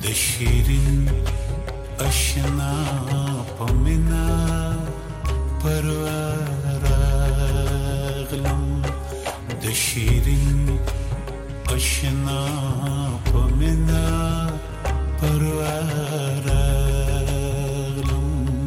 د شیرین اشنا پمینا پرواراغلم د شیرین اشنا پمینا پرواراغلم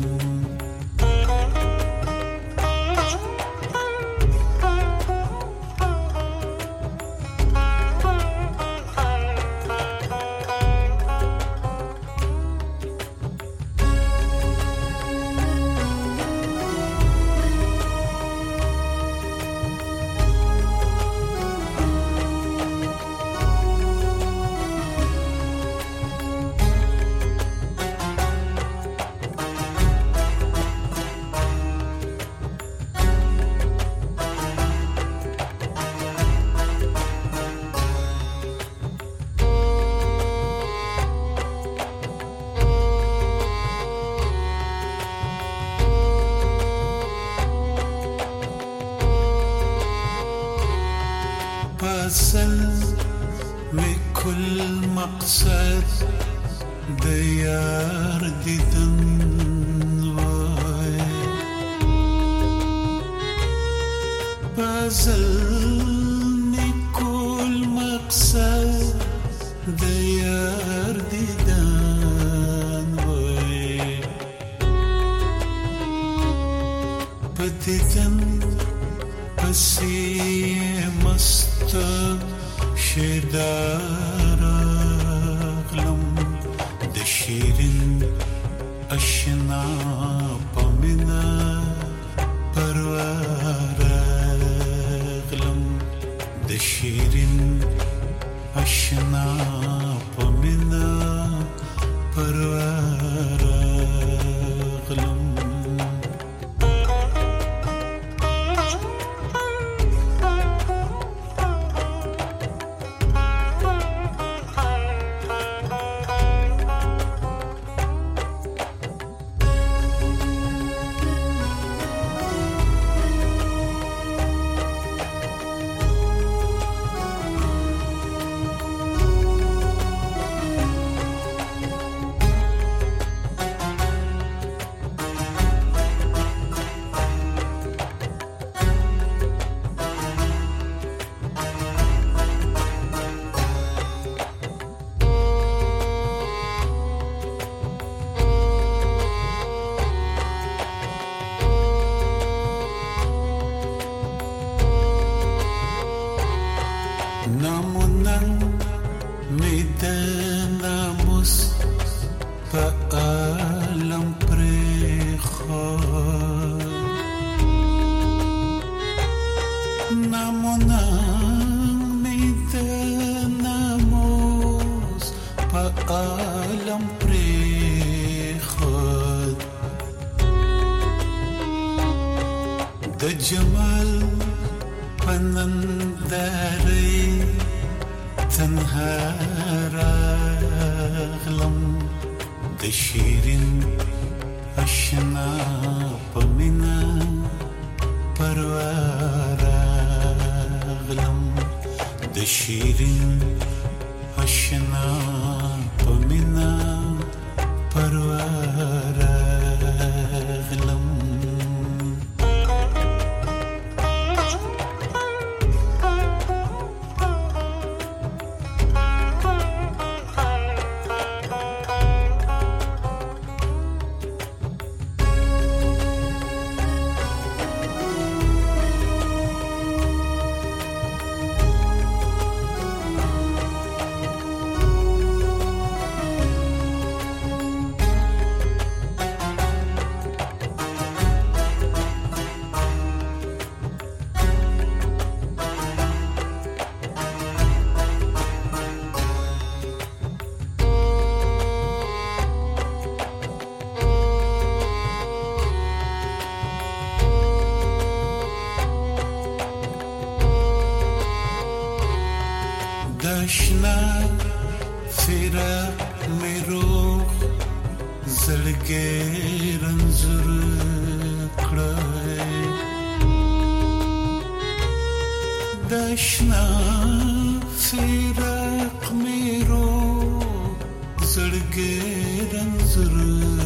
اصل میں کل مقصد دیار دیدن وای اصل میں کل مقصد دیار دیدن وای بدیدن پسی مست شیدار اغلم د شیرین اشنا پمینا پروار اغلم د شیرین اشنا پمینا پروار اغلم namunan namus paalam prekhod namunan namus paalam prekhod da jamal panandare تنها راغلم د شیرین اشنا پمینا پروار راغلم د شیرین اشنا پمینا پروار راغلم داشنا فراق میروخ زلگی رنزور کڑای داشنا فراق میروخ زړګي رنځور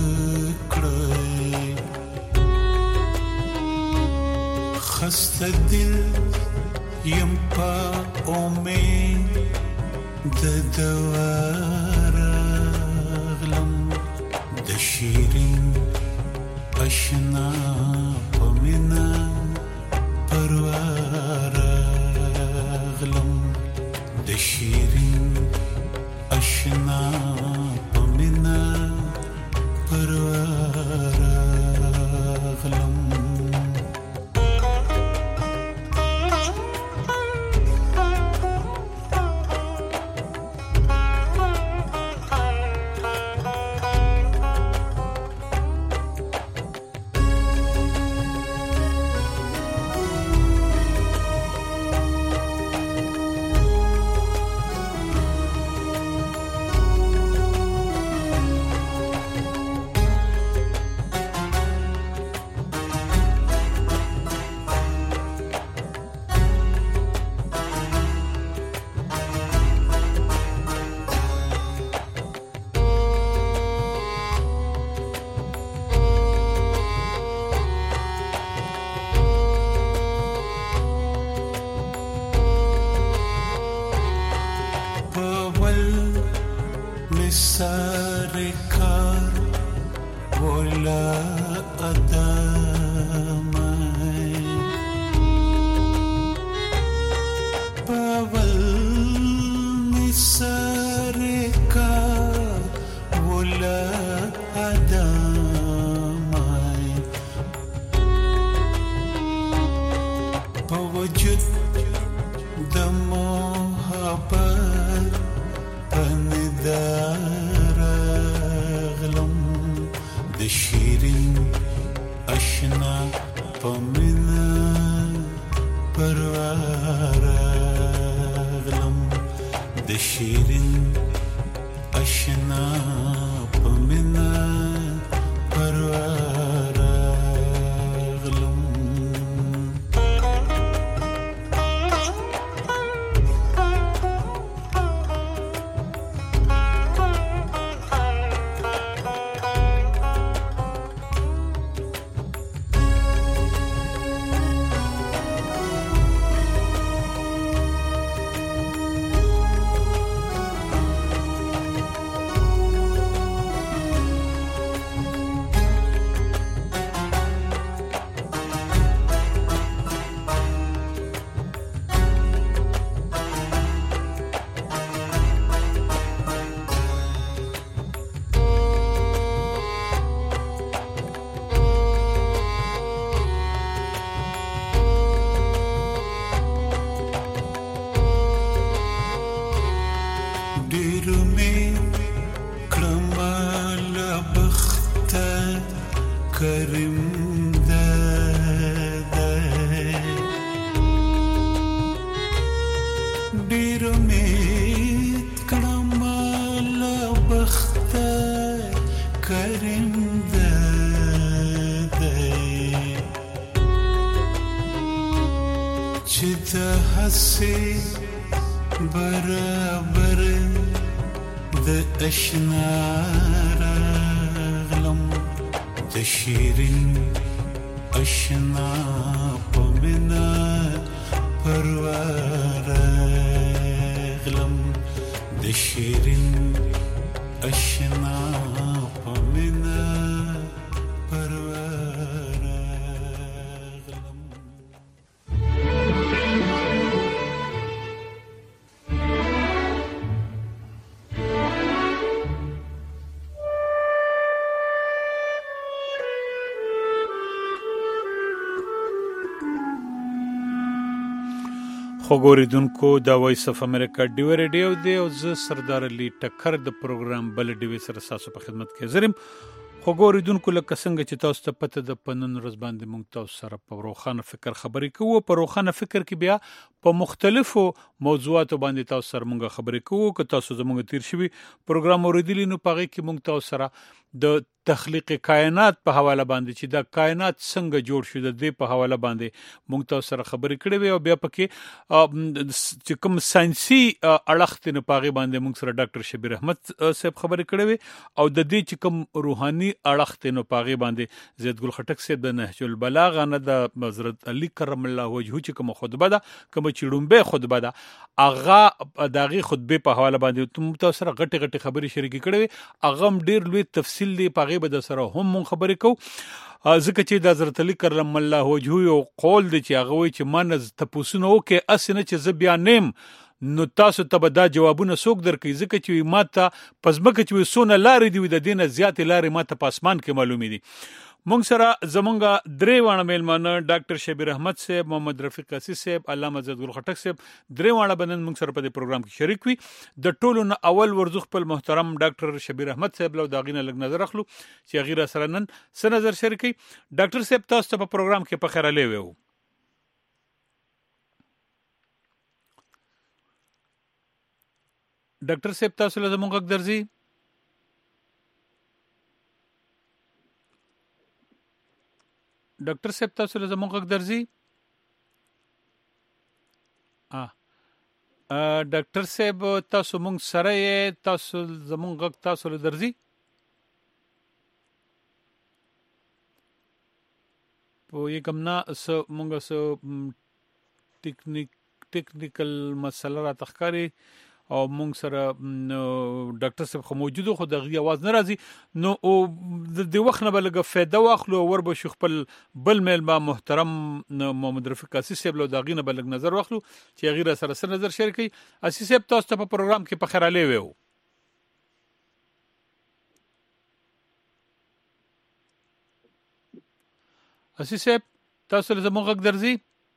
کړی خسته دل یم په امید د دوار غلم د شیرین اشنا پمینا پروار غلم د شیرین اشنا پمینا پروار غلم سارے کار بولا ادم پاول میں سارے کار بولا ادم پوجود د محبت پندار غلم د شیرین اشنا پمینا پروار غلم د شیرین اشنا پمینا پروار غلم برابر د اشنا غلم د شیرین اشنا پمینا پروار غلم د شیرین اشنا پمینا پروار غلم خوګوریدونکو دا وایس اف امریکا ډیو ریډیو دی او زه سردار علي ټکر د پروګرام بل ډیوي سره تاسو په خدمت کې زرم خوګوریدونکو لکه څنګه چې تاسو ته پته د پنن ورځ باندې مونږ تاسو سره په روخانه فکر خبرې کوو په روخانه فکر کې بیا په مختلفو موضوعاتو باندې تاسو سره مونږ خبرې کوو که تاسو زموږ تیر شوی پروګرام اوریدلی نو پاره کې مونږ تاسو سره د تخلیق کائنات په حواله باندې چې دا کائنات څنګه جوړ شو د دې په حواله باندې مونږ تاسو سره خبرې کړې وي او بیا پکې چې کوم ساينسي اړخ ته نه پاغي باندې مونږ سره ډاکټر شبیر احمد صاحب خبرې کړې وي او د دې چې کوم روحاني اړخ ته نه پاغي باندې زید ګل خټک صاحب د نهج البلاغه نه د حضرت علی کرم الله وجهه چې کوم خطبه ده کوم چې ډومبه خطبه ده اغه داغي خطبه په حواله باندې تاسو سره غټي خبرې شریک کړې وي اغه ډیر لوی تفصیل دی پاغي به د سره هم مون خبرې کو ځکه چې د حضرت علی کرم الله وجهه یو قول دی چې هغه وی چې من تاسو نو کې اسنه چې ز بیا نیم نو تاسو ته به دا جوابونه څوک درکې ځکه چې ماته پزمکه چې سونه لارې دی د دینه زیات لارې ماته پاسمان کې معلومې دي مونږ سره زمونږه درې وانه میلمانه ډاکټر شبیر احمد صاحب محمد رفیق قاسی صاحب علامه زید ګل خټک صاحب درې وانه بنن مونږ سره په دې پروګرام کې شریک وي د ټولو نه اول ورزخ خپل محترم ډاکټر شبیر احمد صاحب لو داغینه لګ نظر اخلو چې غیره سره نن څه نظر شریکي ډاکټر صاحب تاسو ته په پروګرام کې په خیر علي وو ډاکټر صاحب تاسو له زمونږ غږ درځي ډاکټر صاحب تاسو له زمونږ غږ درځي ډاکټر صاحب تاسو مونږ سره یې تاسو زمونږ غږ تاسو له درځي په یکم نه مونږ سو ټیکنیکل مسله را تخکاری او مونږ سره ډاکټر صاحب خو موجوده خو د غي आवाज ناراضي نو د وخت نه بلګه فایده واخلو ور به شو خپل بل میل ما محترم محمد رفیق قاسی صاحب له داغینه بلګ نظر واخلو چې غیره سره نظر شیر کړي اسی صاحب تاسو ته په پروګرام کې په خیر علي وو اسی صاحب تاسو له زموږ غږ درځي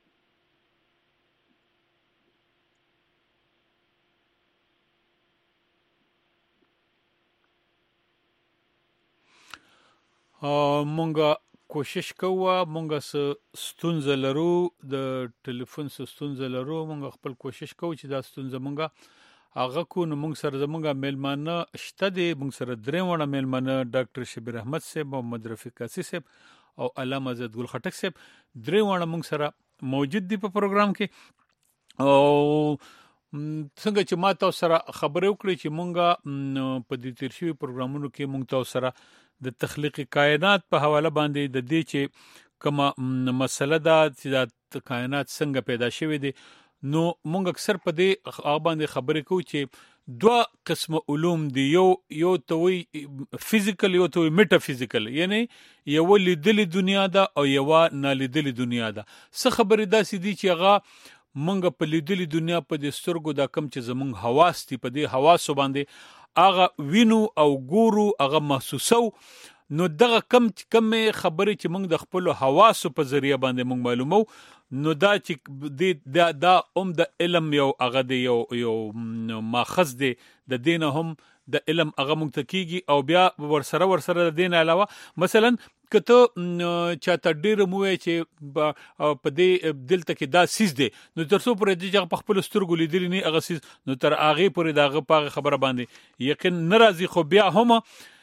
مونږه کوشش کوو مونږه ستونزه لرو د ټلیفون ستونزه لرو مونږ خپل کوشش کوو چې دا ستونزه مونږه هغه کو نو مونږ سره زمونږه میلمانه شته دي مونږ سره درې وړه میلمانه ډاکټر شبیر احمد صاحب محمد رفیق قاسی صاحب او علامه زید ګل خټک صاحب درې وړه مونږ سره موجود دي په پروګرام کې او څنګه چې ما تاسو سره خبرې وکړې چې مونږه په دې تیر شوی پروګرامونو کې مونږ تاسو سره د تخلیق کائنات په حواله باندې د دې چې کومه مسله ده چې د کائنات څنګه پیدا شوې دي نو مونږ اکثر په دې باندې خبرې کوو چې دوه قسم علوم دي یو توي فزیکل یو توي میټافیزیکل یعنی یو لیدلې دنیا ده او یو نه لیدلې دنیا ده څه خبرې داسې دي چې هغه مونږ په لیدلې دنیا په دې سترګو دا کم چې زمونږ حواس دي په دې حواسو باندې اغه وینو او ګورو اغه محسوسو نو دغه کم خبرې چې موږ د خپل حواسو په ذریعہ باندې موږ معلومو نو دا چې دا د علم یو اغه دی یو ماخذ دی د دین هم د علم اغه موږ تکیږي او بیا ورسره د دین علاوه مثلا کته چاته ډیر مو چې په دې دلته کې دا سیس دی نو ترڅو پر دې په خپل سترګو لیدل نه اغه سیس نو تر اغه پر دغه په خبره باندې یقین ناراضي خو بیا هم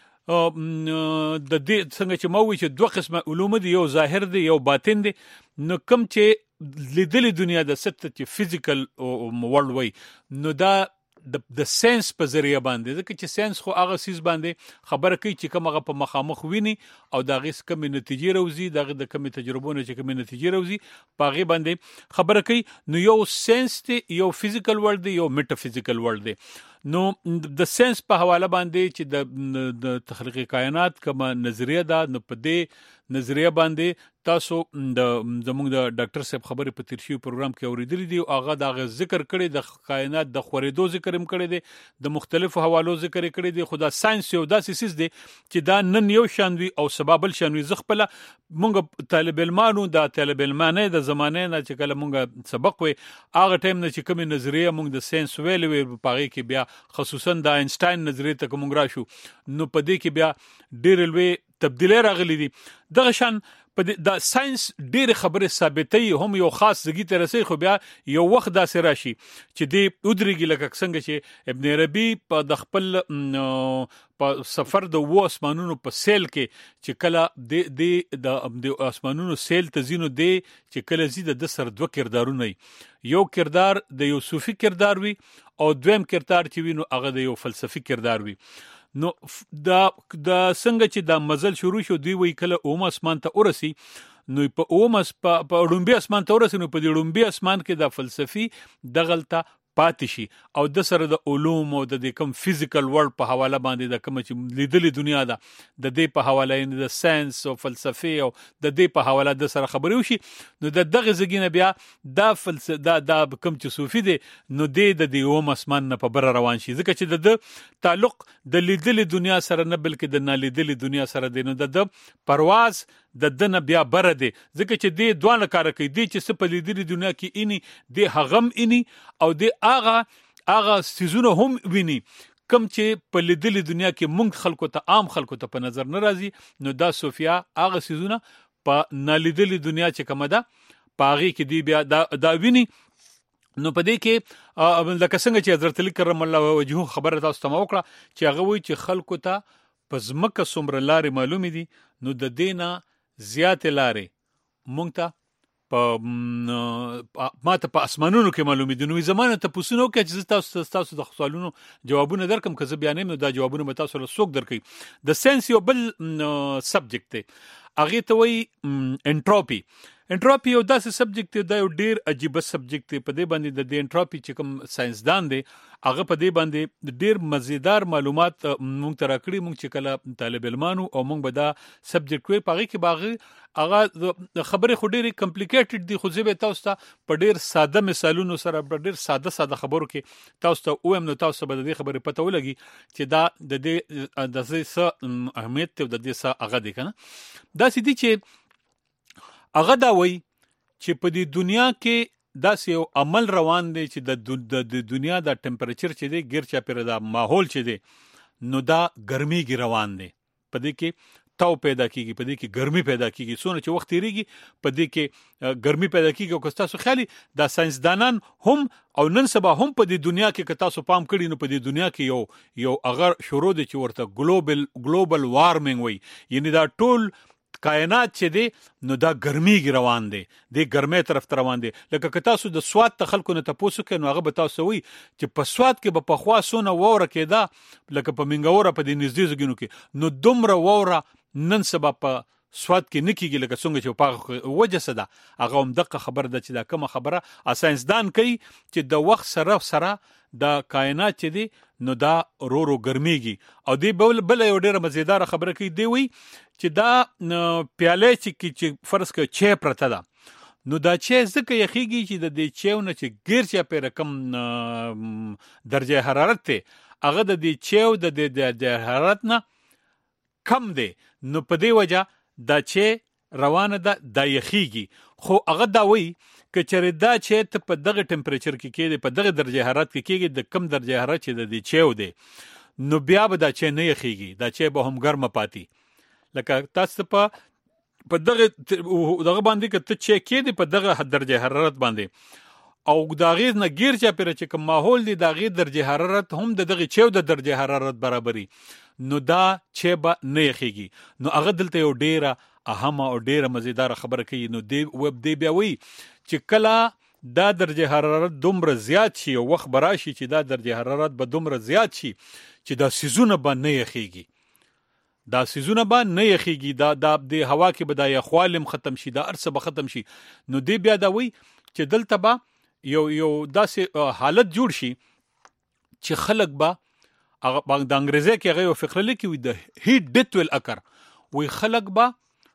د دې څنګه چې مو وی چې دوه قسمه علوم دي یو ظاهر دي یو باطن دي نو کوم چې لیدلې دنیا د ست چې فزیکل ورلد وای نو دا د ساينس په ذریعہ باندې ځکه چې ساينس خو هغه سیس باندې خبره کوي چې کومه په مخامخ ویني او دا غي کوم نتیجې راوځي دا د کوم تجربونو چې کوم نتیجې راوځي پاغه باندې خبره کوي نو یو ساينس دی یو فزیکل ورلد دی یو میټافیزیکل ورلد دی نو د ساينس په حواله باندې چې د تخلیق کائنات کومه نظریه ده نو په دې نظریه باندې تاسو زموږ د ډاکټر صاحب خبرې په تیر شوی پروګرام کې اوریدلې دي او هغه دا ذکر کړي د کائنات د خورېدو ذکر هم کړي دي د مختلفو حوالو ذکر کړي دي خدا ساينس یو داسې سیس دي چې دا نن یو شان وي او سبب شان وي زغپله مونږ طالب علمانو د طالب علمانه د زمانه نه چې کله مونږ سبق وي هغه ټایم نه چې کوم نظریه مونږ د ساينس ویلې په هغه کې بیا خصوصا د آینشټاین نظریه ته کوم راشو نو په دې کې بیا ډېر لوی تبدیلی راغلي دي دغه شان په د ساينس ډېر خبره ثابتې هم یو خاص زګی ته رسي، خو بیا یو وخت داسې راشي چې دی ودرېږي لکه څنګه چې ابن عربي په د خپل په سفر د وو اسمانونو په سیل کې چې کله د اسمانونو سیل ته زینو دی چې کله زیده د سر دوه کردارونه یو کردار د یو صوفي کردار وي او دویم کردار چې وینو هغه د یو فلسفي کردار وي. نو دا څنګه چې دا مزل شروع شو دی وی کله اوم اسمان ته ورسی، نو په لومبي اسمان ته ورسی، نو په دې لومبي اسمان کې د فلسفي دغلطه پاتې شي او د سره د علوم او د کوم فزیکل ورلد په حواله باندې د کوم چې لیدلې دنیا ده د دې په حواله یعنی د ساينس او فلسفي او د دې په حواله د سره خبرې وشي. نو د دغه زګینه بیا دا کوم چې صوفي دي نو د دې اوم اسمان نه په بر روان شي، ځکه چې د تعلق د لیدلې دنیا سره نه بلکې د نالیدلې دنیا سره دی. نو د پرواز د دنه بیا بر دی، ځکه چې د دوه کار کوي، دی چې په لیدلې دنیا کې اني د هغم اني او د اغه سيزونه هم ویني کم چې په لیدلې دنیا کې مونږ خلکو ته عام خلکو ته په نظر نه راځي. نو دا صوفیا اغه سيزونه په نالیدلې دنیا چې کومه ده پاغي کې دی بیا دا ویني. نو په دې کې لکه څنګه چې حضرت علی کرم الله وجهه خبره تاسو ته وکړه چې هغه وی چې خلکو ته په ځمکه څومره لارې معلومې دي، نو د دینه زیات لارې مونږ ته ماته په اسمانونو کې معلومې دي. نو زمانه ته پوښتنه وکړه چې تاسو د سوالونو جوابونه درکم، که زه بیانې نو دا جوابونه به تاسو له څوک درکړي. د ساينس یو بل سبجیکټ دی، هغه ته وایي انټروپي. انټروپي یو داسې سبجیکټ دی، دا یو ډیر عجیب سبجیکټ دی. په دې باندې د انټروپي چې کوم ساينسدان دی هغه په دې باندې ډیر مزیدار معلومات مونږ ته راکړي. مونږ چې کله طالب علمانو او مونږ به دا سبجیکټ وي پاغي کې باغ هغه خبره خو ډیره کمپلیکیټډ دي، خو زه به تاسو ته په ډیر ساده مثالونو سره په ډیر ساده خبرو کې تاسو ته وایم، نو تاسو به د دې خبره پته ولګي چې دا د دې څه اهمیت ته د دې څه هغه دي کنه. دا سې دي چې هغه دا وایي چې په دې دنیا کې داسې یو عمل روان دی چې د دنیا د ټمپریچر چې دی غیر چا پر دا ماحول چې دی نو دا ګرميږي روان دی. په دې کې تاو پیدا کیږي، په دې کې ګرمي پیدا کیږي، څونه چې وخت تیریږي په دې کې ګرمي پیدا کیږي. او که تاسو خیالي دا ساينسدانان هم او نن سبا هم په دې دنیا کې که تاسو پام کړئ نو په دې دنیا کې یو اگر شروع دي چې ورته ګلوبل وارمنګ وي، یعنی دا ټول کائنات چې دی نو دا ګرميږي روان دی، د ګرمۍ طرف ته روان دی. لکه که تاسو د سواد ته خلکو نه تاسو کې نو هغه به تاسو وي چې په سواد کې به په خوا سونه ووره کېده لکه په منګوره په دې نږدې ځګونو کې، نو دومره ووره نن سبا په سواد کې نکیږي لکه څنګه چې په وجه صدا هغه هم دغه خبر ده چې دا کومه خبره ساينسدان کوي چې د وخت سره د کائنات چې دی نو دا رو ګرميږي. او دی بل یو ډیره مزیدار خبره کوي، دی وی چې دا پیاله چې فرض کړه چې پرته ده نو دا چې ځکه یخیږي چې د دې چېونه چې غیر چا په رقم درجه حرارت ته هغه د دې چېو د حرارت نه کم دی، نو په دې وجه دا چې روانه ده دا یخیږي. خو هغه دا وی که چېرې دا چې ته په دغه ټمپریچر کې کېږي، په دغه درجه حرارت کې کېږي، د کم درجه حرارت چې د دې چېو دی نو بیا به دا چې نه یخیږي، دا چې به هم ګرمه پاتې. لکه تاسو په دغه باندې که ته چې کېږي په دغه درجه حرارت باندې او دا غیر نه غیر چا پر چې کوم ماحول دی دا غیر درجه حرارت هم دغه چېو د درجه حرارت برابرۍ، نو دا چې به نه یخیږي. نو هغه دلته یو ډیره اهمه او ډیره مزیدار خبره کوي. نو دی بیا وی چې کله دا درجه حرارت دومره زیات شي او وخت براشي چې دا درجه حرارت به دومره زیات شي چې دا سيزونه به نه یخیږي، دا سيزونه به نه یخیږي، دا د هوا کې به دا یخوالم ختم شي، دا ارسه به ختم شي. نو دی بیا دا وی چې دلته به یو داسې حالت جوړ شي چې خلک به هغه د انګریزي کې هغه یو فقره لیکي وي د هیټ ډیث ویل اکر، وی خلک به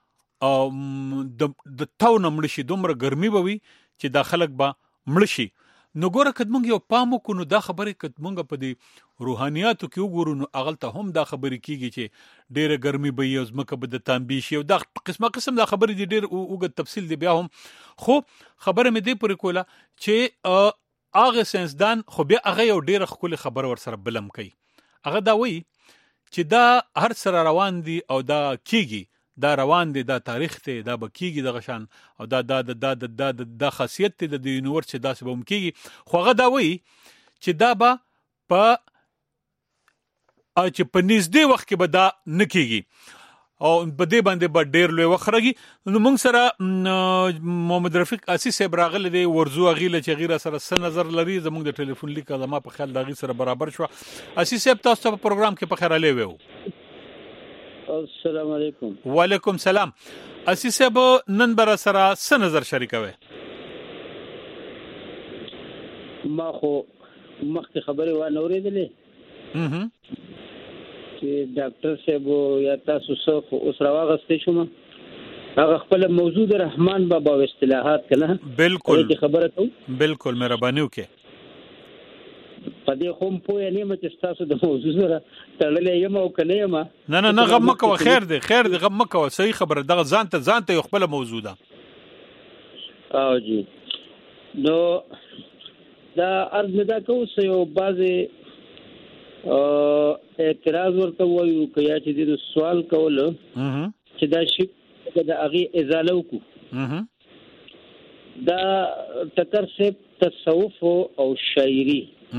د تاو نه مړ شي، دومره ګرمي به وي چې دا خلک به مړ شي. نو ګوره که موږ یو پام وکړو نو دا خبرې که موږ په دې روحانیاتو کې وګورو نو هغلته هم دا خبرې کیږي چې ډیره ګرمي به وي او ځمکه به د تانبي شي او دا قسم دا خبرې دي ډیر اوږد تفصیل دی بیا هم. خو خبره مې دې پورې کوله چې هغه ساينسدان خو بیا هغه یو ډیره ښکلې خبره ورسره بلم کوي. هغه دا وایي چې دا هر سره روان دي او دا کیږي دا روان دی، دا تاریخ دی، دا بکیږي دغه شان او دا خاصیت دی د یونیورس چې داسې به مکیږي. خو هغه دا وایي چې دا به په نږدې وخت کې به دا نه کیږي او په دې باندې به ډېر لوی وخرږي. نو موږ سره محمد رفیق اسی صاحب راغلی دی ورزو غیله چې غیره سره څه نظر لري. زموږ د ټلیفون لیک زما په خیال د غی سره برابر شو. اسی صاحب تاسو په پروګرام کې په خیر علي وو. السلام علیکم. وعلیکم سلام. اسی صاحب نن بر سره څه نظر شریکوي؟ ما خو مخکې خبرې و نه اورېدلې چې ډاکټر صاحب یا تاسو څه اوس راوغستې شوم هغه خپل موضوع د رحمان بابا او اصطلاحات کنه. بالکل خبره کوم. بالکل مهرباني وکړه. په دې کوم پوهه نه مې تاسو د موضوع سره تړلې یم او کنه یم. نه غم مکو. خیر دی غم مکو. صحیح خبره دغه ځان ته خپل موضوع ده. او جی نو دا ارز مدا کوم سه یو بازي اعتراض ورته وایو کیا چې د سوال کول چې دا شي د اغي ازاله وکړو. دا ټکر سے تصوف او شاعری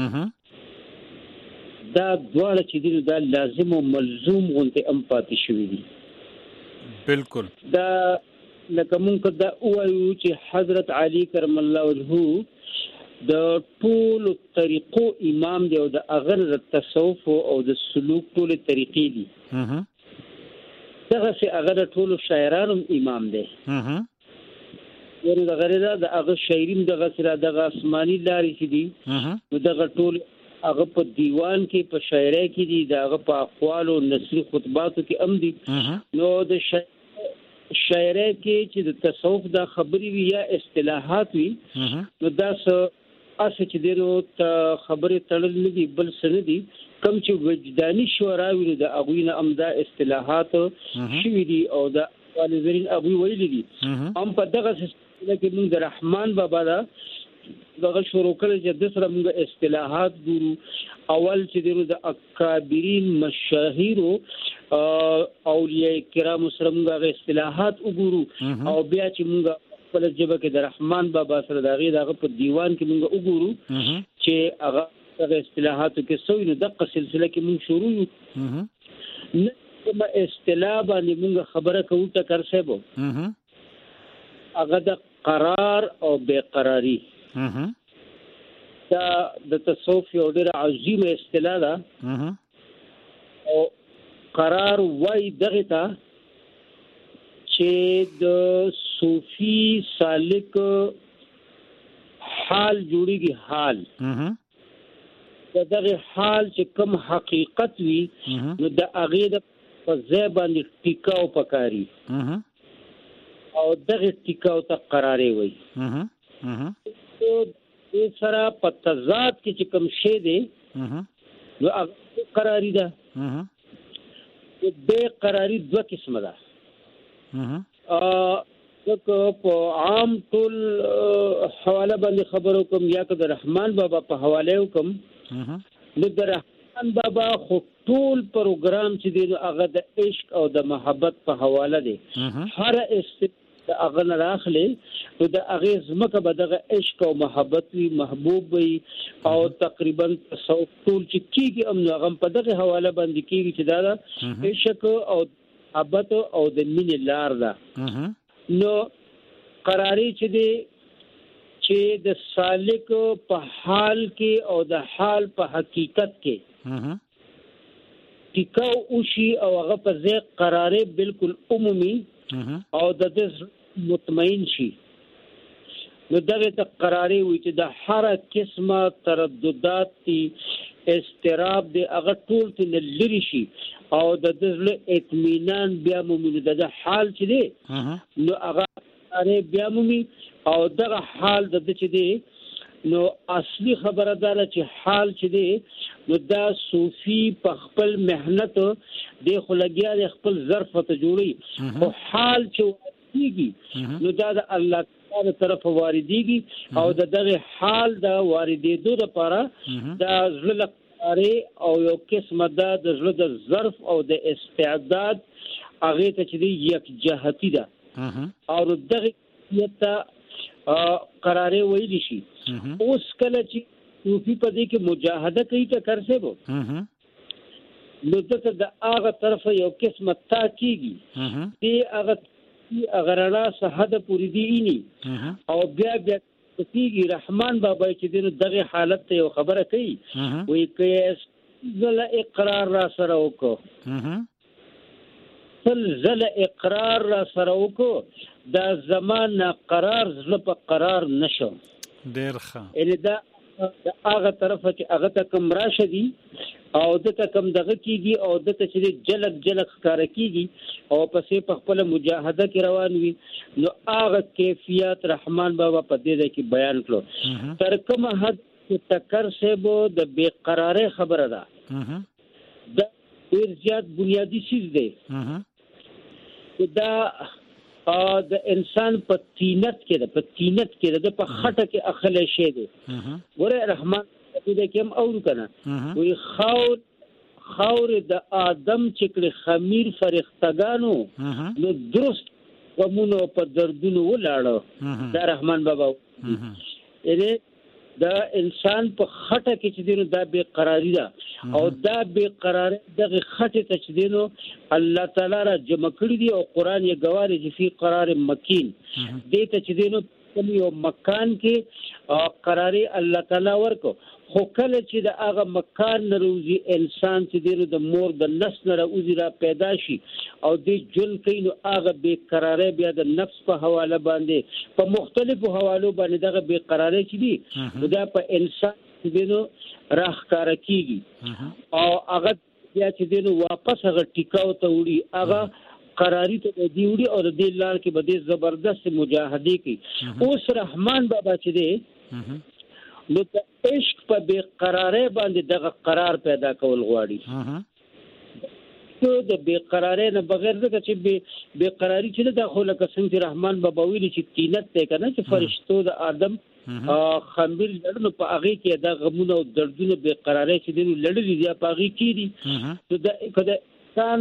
دا دواړه چې دا لازم او ملزوم غونته ام پاتې شوی دي. بالکل دا لکه مونږ دا وایو چې حضرت علی کرم الله وجهه د ټول طریقو امام دی او د اغر د تصوف او د سلوک ټول طریقې دي. دغه سي اغر ټول شاعرانو امام دی. ورته د غریدا د اغه شاعرین دغه سره دغه آسماني لارې چې دي دغه ټول هغه په دیوان کې په شاعرۍ کې دي، دغه په اقوال او نثري خطباتو کې هم دي. نو د شاعرۍ کې چې د تصوف د خبري وی یا اصطلاحات وی نو دا اسه چې دیرو ته خبره تړل نه دي بل سن دي کم چې وجداني شوراوی د اغوینه امدا اصطلاحات شوی دي او د والزرین ابوی ویل دي. هم په دغه سلسله کې موږ د رحمان بابا دغه شروع کړل چې د سره موږ اصطلاحات ګورو. اول چې دیرو د اکابرین مشاهیر اولیاء کرام سره موږ اصطلاحات وګورو او بیا چې موږ په جبه کې د رحمان بابا سره دغه په دیوان کې موږ وګورو چې هغه اصطلاحاتو کې سوی نو دغه سلسله کې موږ شروع یو نه کومه اصطلاح باندې موږ خبره کوو ټکر صاحب هغه د قرار او بیقراری دا د تصوف یو ډېر عظیم اصطلاح ده. او قرار وای دغه ته چې د صوفي سالک حال جوړیږي. حال دغه حال چې کوم حقیقت وي نو د هغه د ځای باندې ټیکاو پکاري او دغه ټیکاو ته قرارې وي. د سره په تضاد کې چې کوم شی دی نو هغه قراری ده. د قراری دوه قسمه ده. دغه په عام ټول حواله باندې خبرو کوم یا که د رحمان بابا په حواله کوم نو د رحمان بابا خو ټول پروګرام چې دی هغه د عشق او د محبت په حواله دی. هر د هغه نه راخلي نو د هغه زمکه به دغه عشق او محبت وي محبوب وي او تقریبا تصوف ټول چې کیږي هم هغه په دغه حواله باندې کیږي چې دا عشق او محبت او د مینې لار ده. نو قراری چې دی چې د سالک په حال کې او د حال په حقیقت کې ټیکاو اوشي او هغه په ځای قرارې بالکل عمومي او د دې مطمئن شي. نو دغه ته قرارې وي چې د هر قسمه ترددات دي استراب دی هغه ټول ته لری شي او د دې اطمینان بیا مومن د حال چې دی نو هغه قرارې بیا مومي او دغه حال د دې چې دی نو اصلي خبردار چې حال چې دی نو دا صوفي په خپل مهنت د خلګیا د خپل ظرف ته جوړي او حال چې کیږي نو دا د الله تعالی طرف واردېږي او دغه حال د واردېدو لپاره دا زړه او یو قسمه د زړه د ظرف او د استعداد هغه ته چې یک جهتی ده او دغه یته قرارې ویل شي. اوس کله چې صوفي په دې کې مجاهده کوي ته کرسه وو نو دته د هغه طرف یو قسمه تاکیږي دی هغه رڼا صحت پوری دی ني او بیا کیږي. رحمان بابا چې دغه حالت ته یو خبره کوي وی کې زل اقرار را سره وکړو زل اقرار را سره وکړو دا زمانه قرار زل په قرار نشو ډیر ښه ان دا هغه طرف چې هغه ته کم راشدي او د ته کم دغه کیږي او د ته چې جلک ښکار کیږي او پسې په خپل مجاهده کې روان وي نو هغه کیفیت رحمان بابا په دې کې بیان کړو. تر کومه حد تکر سبو د بے قرارې خبره ده دا ډیر زیات بنیادی چیز دی دا د انسان په تینت کې د په خټه کې اخلي شي دی. ګوره رحمان دې کوم او کنه وی خاور د آدم چې کړي خمیر فرښتګانو نو درست کومونو په دردونو ولاړو دا رحمان بابا دې دا انسان په خټه کې چې دینو دا بے قراری ده او دا بے قراری دغه خټه ته چې دینو الله تعالی را جمع کړی دی او قران یې گواري چې فی قرار مکین دې ته چې دینو یو مکان کې قراری الله تعالی ورکو. خو کله چې د هغه مکان نروزی انسان چې دینو د مور د نس نه راوځي را پیدا شي او دې جن کینو هغه بے قراری بیا د نفس په حواله باندې په مختلفو حوالو باندې دغه بے قراری چې دی دا په انسان دینو راخکار کیږي او هغه بیا چې دینو واپس هغه ټیکاو ته وړي هغه قراری ته دی وړي او د دې لار کې به زبردست مجاهده کوي. اوس رحمان بابا چې دی نو د عشق په بے قرارۍ باندې دغه قرار پیدا کول غواړي. ته د بے قرارۍ نه بغیر دغه چې بے قراری چې د خو لکه څنګه رحمان بابا ویلي چې تینت ته کنه چې فرشتو د آدم خمیر لړنو په هغه کې د غمونو او دردونو بے قرارۍ چې د لړلې دی په هغه کې دي نو د کده انسان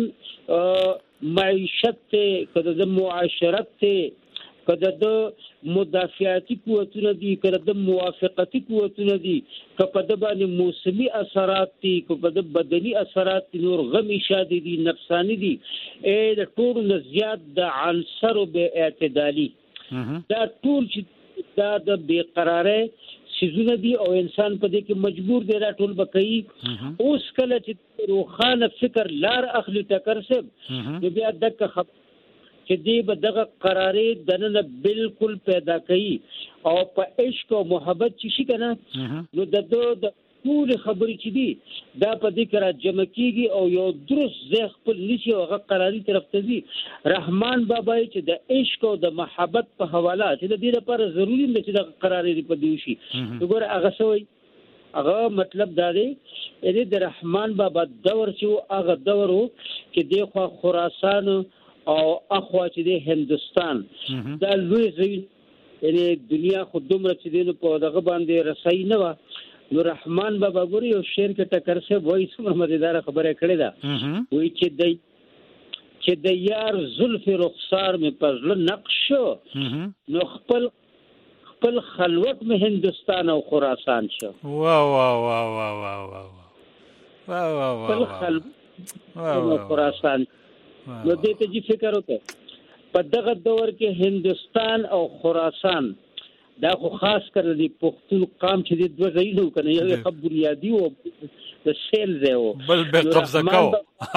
معیشت ته کده د معاشرت ته کده د مدافعاتي قوتونه دي کده د موافقتي قوتونه دي کده د باندې موسمي اثرات دي کده د بدني اثرات نور غمی شادي دي نفساني دي د ټول نزيات د عنصر به اعتدالي دا ټول چې دا د بے قرارۍ سيزونه دي او انسان په دې کې مجبور دی را ټول بکئی. اوس کله چې روخانه فکر لار اخلي تکرسب بیا دغه چې دی به دغه قرارې دنه بالکل پیدا کوي او په عشق او محبت چې شي کنه نو د ټول خبرې چې دي دا په دې کې را جمع کیږي او یو درست ځای خپل نشي او هغه قراري طرف ته ځي. رحمان بابا چې د عشق او د محبت په حواله چې د دې لپاره ضروری دی چې د قراري په دی شي وګوره هغه سوی هغه مطلب دا دی د رحمان بابا دور چې هغه دور کې د خراسان او اخوا چې د هندستان دا لوی ځای یعنی دنیا خو دومره چې د په دغه باندې رسای نه و نو رحمان بابا ګوري او شعر کې ټکر سے وای څومره مزیدار خبره کړې ده وای چې د یار زلف رخسار می پزله نقش نو خپل خلوت می هندستان او خراسان شو. واه واه واه واه واه واه واه واه خپل خلوت خراسان نو دې ته جی فکر وکړه په دغه دور کې هندستان او خراسان دا خو خاص کر دی پښتون قام چې د دوه ځایونو کنه یو خب بنیادی او د سیل دی او بل به قبضه کو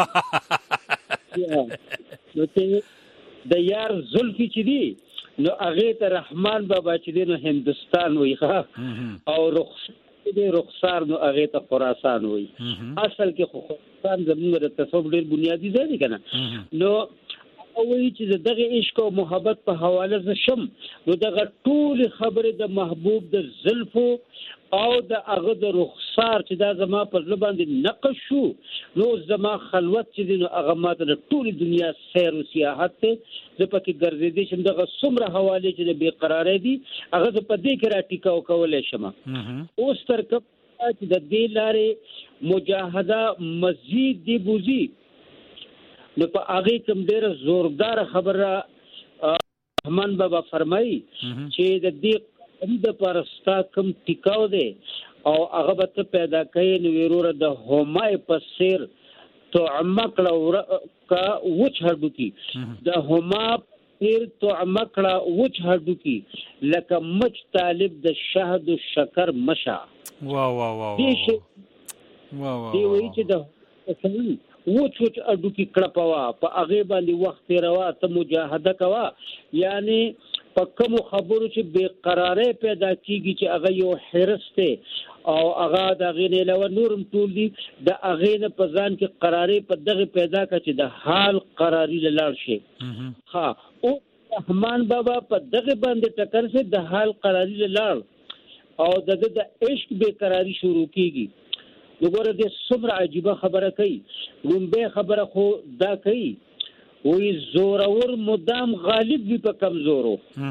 نو ته د یار زلفی چې دی نو هغه ته رحمان بابا چې دی نو هندستان وای او رخسار نو هغه ته خراسان وای. اصل کې خراسان زموږ د تصوف ډیر بنیادی ځای دی کنه نو او چې دغه عشق او محبت په حواله ز شم نو دغه ټول خبره د محبوب د زلفو او د هغه د رخسار چې دا زما په لباندې نقش شو نو زما خلوت چې نو هغه ماته د ټول دنیا سیر او سیاحت ته د پکې ګرځېدې شم دغه څومره حواله چې د بے قرارۍ دي هغه په دې کې را ټیکاو کولای شم. اوس تر کومه چې د دې لارې مجاهده مزید دی بوزي نو په هغه کوم ډیره زوردار خبره رحمان بابا فرمایي چې د دې د پرستا کوم ټیکاو دی او هغه به پیدا کوي نو ورور د همای په سیر تو عمکړه کا وچ هډو کی د هما پیر تو عمکړه وچ هډو کی لکه مچ طالب د شهد شکر مشا وا وا وا وا دی وی چې د وچ اډو کی کړپوا په هغه باندې وخت روا ته مجاهده کوا یعنی په کوم خبرو چې بے قرارې پیدا کیږي چې هغه یو حرسته او هغه د غینې له نورم ټول دي د هغه نه په ځان کې قرارې په دغه پیدا کړي چې د حال قراری لاړ شي ها او رحمان بابا په دغه باندې ټکر سي د حال قراری لاړ او د عشق بے قراری شروع کیږي وګوره د صبر عجيبه خبره کوي لومبه خبره خو دا کوي وی زورور مدام غالب وي په کمزورو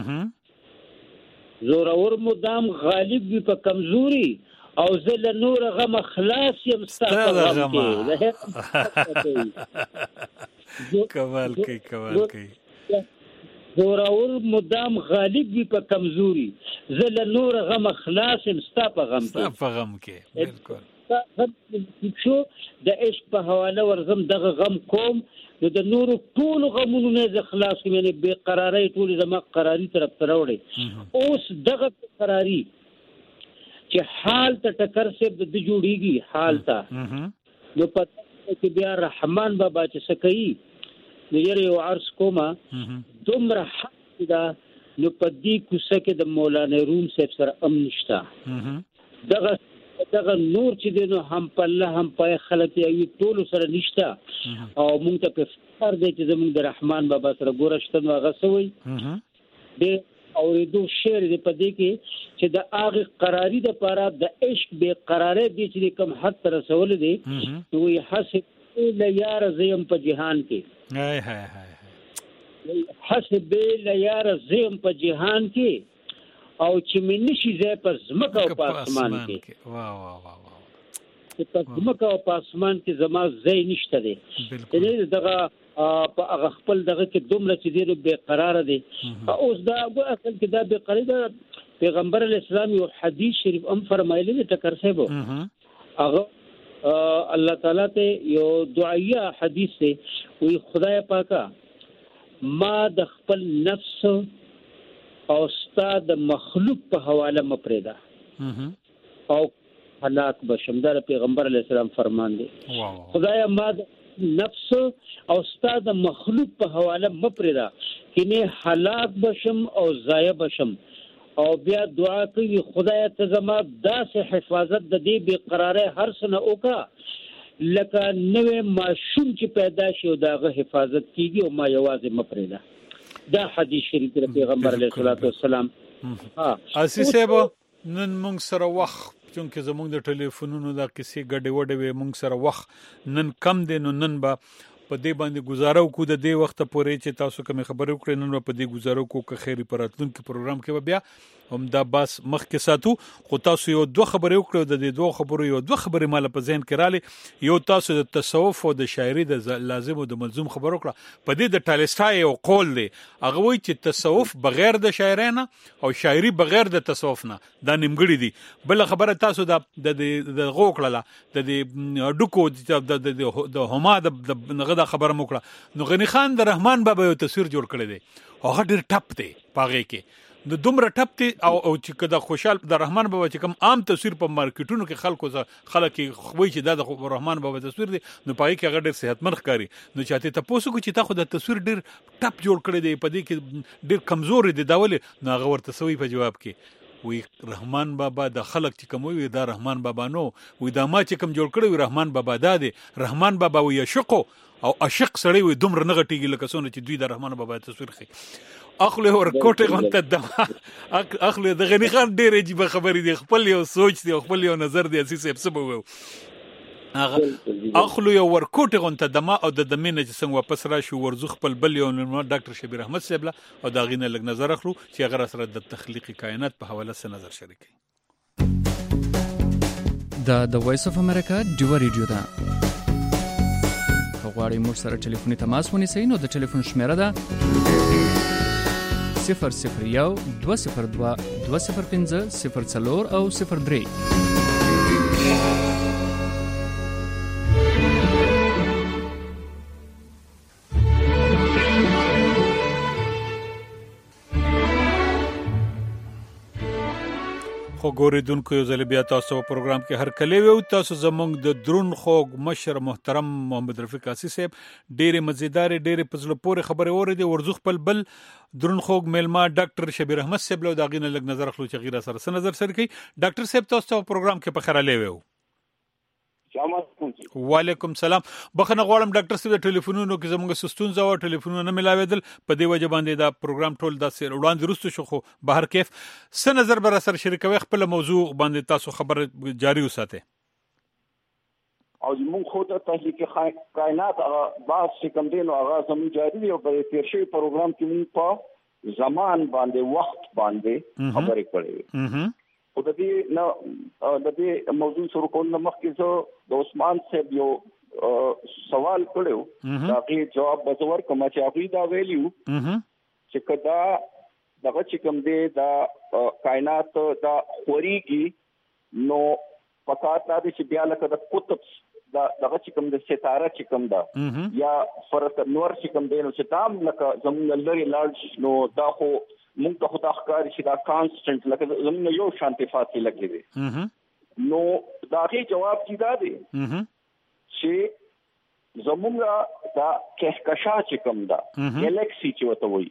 زورور مدام غالب وي په کمزوري او زل نور غم خلاص یم ستاسو غم کمال کوي زورور مدام غالب وي په کمزوري زل نور غم خلاص یم ستاسو غم کې بالکل شو د عشق په حواله ورغم دغه غم کوم د نور ټول غمونو نه خلاص یعنی بے قراری ټول زما قراری طرف تروړي اوس دغه قراری چې حال ته ټکر سي د جوړیږي حال ته نو پته چې بیا رحمان بابا چې سکی نو یو عرض کومه دومره حق دا نو پدې کوڅه کې د مولانا روم صاحب سره امنشتا دغه نور چې دنو هم په الله هم په خلک یې ټول سره نشتا او مونږ ته په فکر دی چې زموږ د رحمان بابا سره ګورشتن واغه سوی د اوریدو شعر دی په دې کې چې د هغه قراری د پاره د عشق بے قرارې دي چې کوم حد تر رسول دي وی حسب لیار زیم په جهان کې هاي هاي هاي حسب لیار زیم په جهان کې او چې مې نشي ځای په ځمکه او په اسمان کې وا وا وا وا چې په ځمکه او په اسمان کې زما ځای نشته دی دې دغه په هغه خپل دغه کې دومره چې ډېر بے قرار دي اوس دا اصل کې دا بے قرار ده پیغمبر اسلام یو حدیث شریف هم فرمایلی دی ټکر صاحب هغه الله تعالی ته یو دعایه حدیث دی وی خدای پاکا ما د خپل نفس او استاد مخلوق په حواله مپریدا او هلاک بشم دا پیغمبر علیه السلام فرمان دی خدایا ما نفس او استاد مخلوق په حواله مپریدا کینه هلاک بشم او ضایع بشم او بیا دعا کوي خدایا ته زما داسې حفاظت د دې بے قرارې هر سنه وکا لکه نوې ماشوم چې پیدا شي داغه حفاظت کیږي او ما یوازې مپریدا دا حدیث شریف د پیغمبر علیه الصلاۃ والسلام اسی صاحب نن موږ سره وخت چونکه زموږ د ټلیفونونو د کیسې ګډې وډې موږ سره وخت نن کم دی نو نن به په دې باندې گزارو کو د دې وخت پورې چې تاسو کوم خبرې وکړئ نن په دې گزارو کو که خیری پراتلونکو پروګرام کې بیا هم دا بس مخ کې ساتو خو تاسو یو دوه خبرې وکړو د دې دوه خبرو یو دوه خبرې مال په ذهن کې رااله یو تاسو د تصوف او د شاعري د لازم او د ملزوم خبرو وکړه په دې د ټالستای یو قول دی هغه وایي چې تصوف بغیر د شاعرانه او شاعري بغیر د تصوف نه دا نیمګړی دي بل خبره تاسو د غوکړه د ډکو د هما د غدا خبره وکړه نو غنی خان د رحمان بابا یو تصویر جوړ کړی دی هغه ډیر ټپ دی پاغه کې د دومره ټپ دی او چې کدا خوشحال د رحمان بابا چې کوم عام تصویر په مارکیټونو کې خلک خوي چې دا د رحمان بابا تصویر دی نو پای کې هغه ډیر صحتمند ښکاری نو چاته تاسو کو چې تا خو د تصویر ډیر ټپ جوړ کړی دی په دې کې ډیر کمزور دی دا ولې نو هغه ورته سوي په جواب کې وی رحمان بابا د خلک چې کوم وی دا رحمان بابا نو وی دا ما چې کوم جوړ کړی وی رحمان بابا دا دی رحمان بابا وی عشق او عاشق سړی وي دومره نه غټیږي لکه څونه چې دوی د رحمان بابا تصویر خي اخله ور کوټه غونته د اخله د غنی خان ډېر عجیب خبرې دي خپل یو سوچ دی خپل یو نظر دی اسی سبب وو هغه اخله یو ور کوټه غونته دما او د دمنه چې څنګه واپس راشي ورزو خپل بل یو ډاکټر شبیر احمد صاحب او دا غینه لګ نظر اخلو چې هغه سره د تخلیقي کائنات په حواله سره نظر شریکي د وایس اف امریکا ډیو ریډیو دا غواړئ موږ سره ټلیفوني تماس ونیسئ نو د ټلیفون شمیره ده 001 202 205 04 او 03. خو ګوریدونکو یو ځل بیا تاسو په پروګرام کې هر کله وو تاسو زمونږ د درون خوږ مشر محترم محمد رفیق قاسی صاحب ډېرې مزیدار ډېرې پزله پورې خبرې اورېدې ورزخ بل درون خوږ ملما ډاکټر شبیر احمد صاحب له داغینه لګ نظر خلو چې غیره سره نظر سره کوي ډاکټر صاحب تاسو په پروګرام کې په خیر لوي وعلیکم سلام بخنه غواړم ډاکټر صاحب ټلیفونونو کې زموږ سستون زو ټلیفونونه نه ملاویدل په دې وجه باندې دا پروګرام ټول د سر وړاندې رسو شو خو بهر کیف س نظر بر سره شریکوي خپل موضوع باندې تاسو خبر جاری وساته او موږ خو د تحقیق کائنات باز چې کوم دین او هغه زموږ جاری دی او په تیر شوی پروګرام کې موږ په زمان باندې وخت باندې خبرې کړې او د دې موضوع شروع کول مخکې زه د عثمان صاحب یو سوال کړو دا کې جواب بزور کوم چې هغه دا ویلیو چې کدا دغه چې کوم دی دا کائنات دا خوريږي نو پکاته دي چې بیا لکه د قطب دغه چې کوم د ستاره چې کوم دا یا فرق نور چې کوم دی نو چې تام لکه زموږ لري لارج نو دا خو موږ ته خو دا ښکاري چې دا کانسټنټ لکه زموږ یو شانتي فاصله کې دی نو دا غي جواب کی دا دی چې زموږ دا کهکشا چې کوم دا ګلیکسي چې وته وي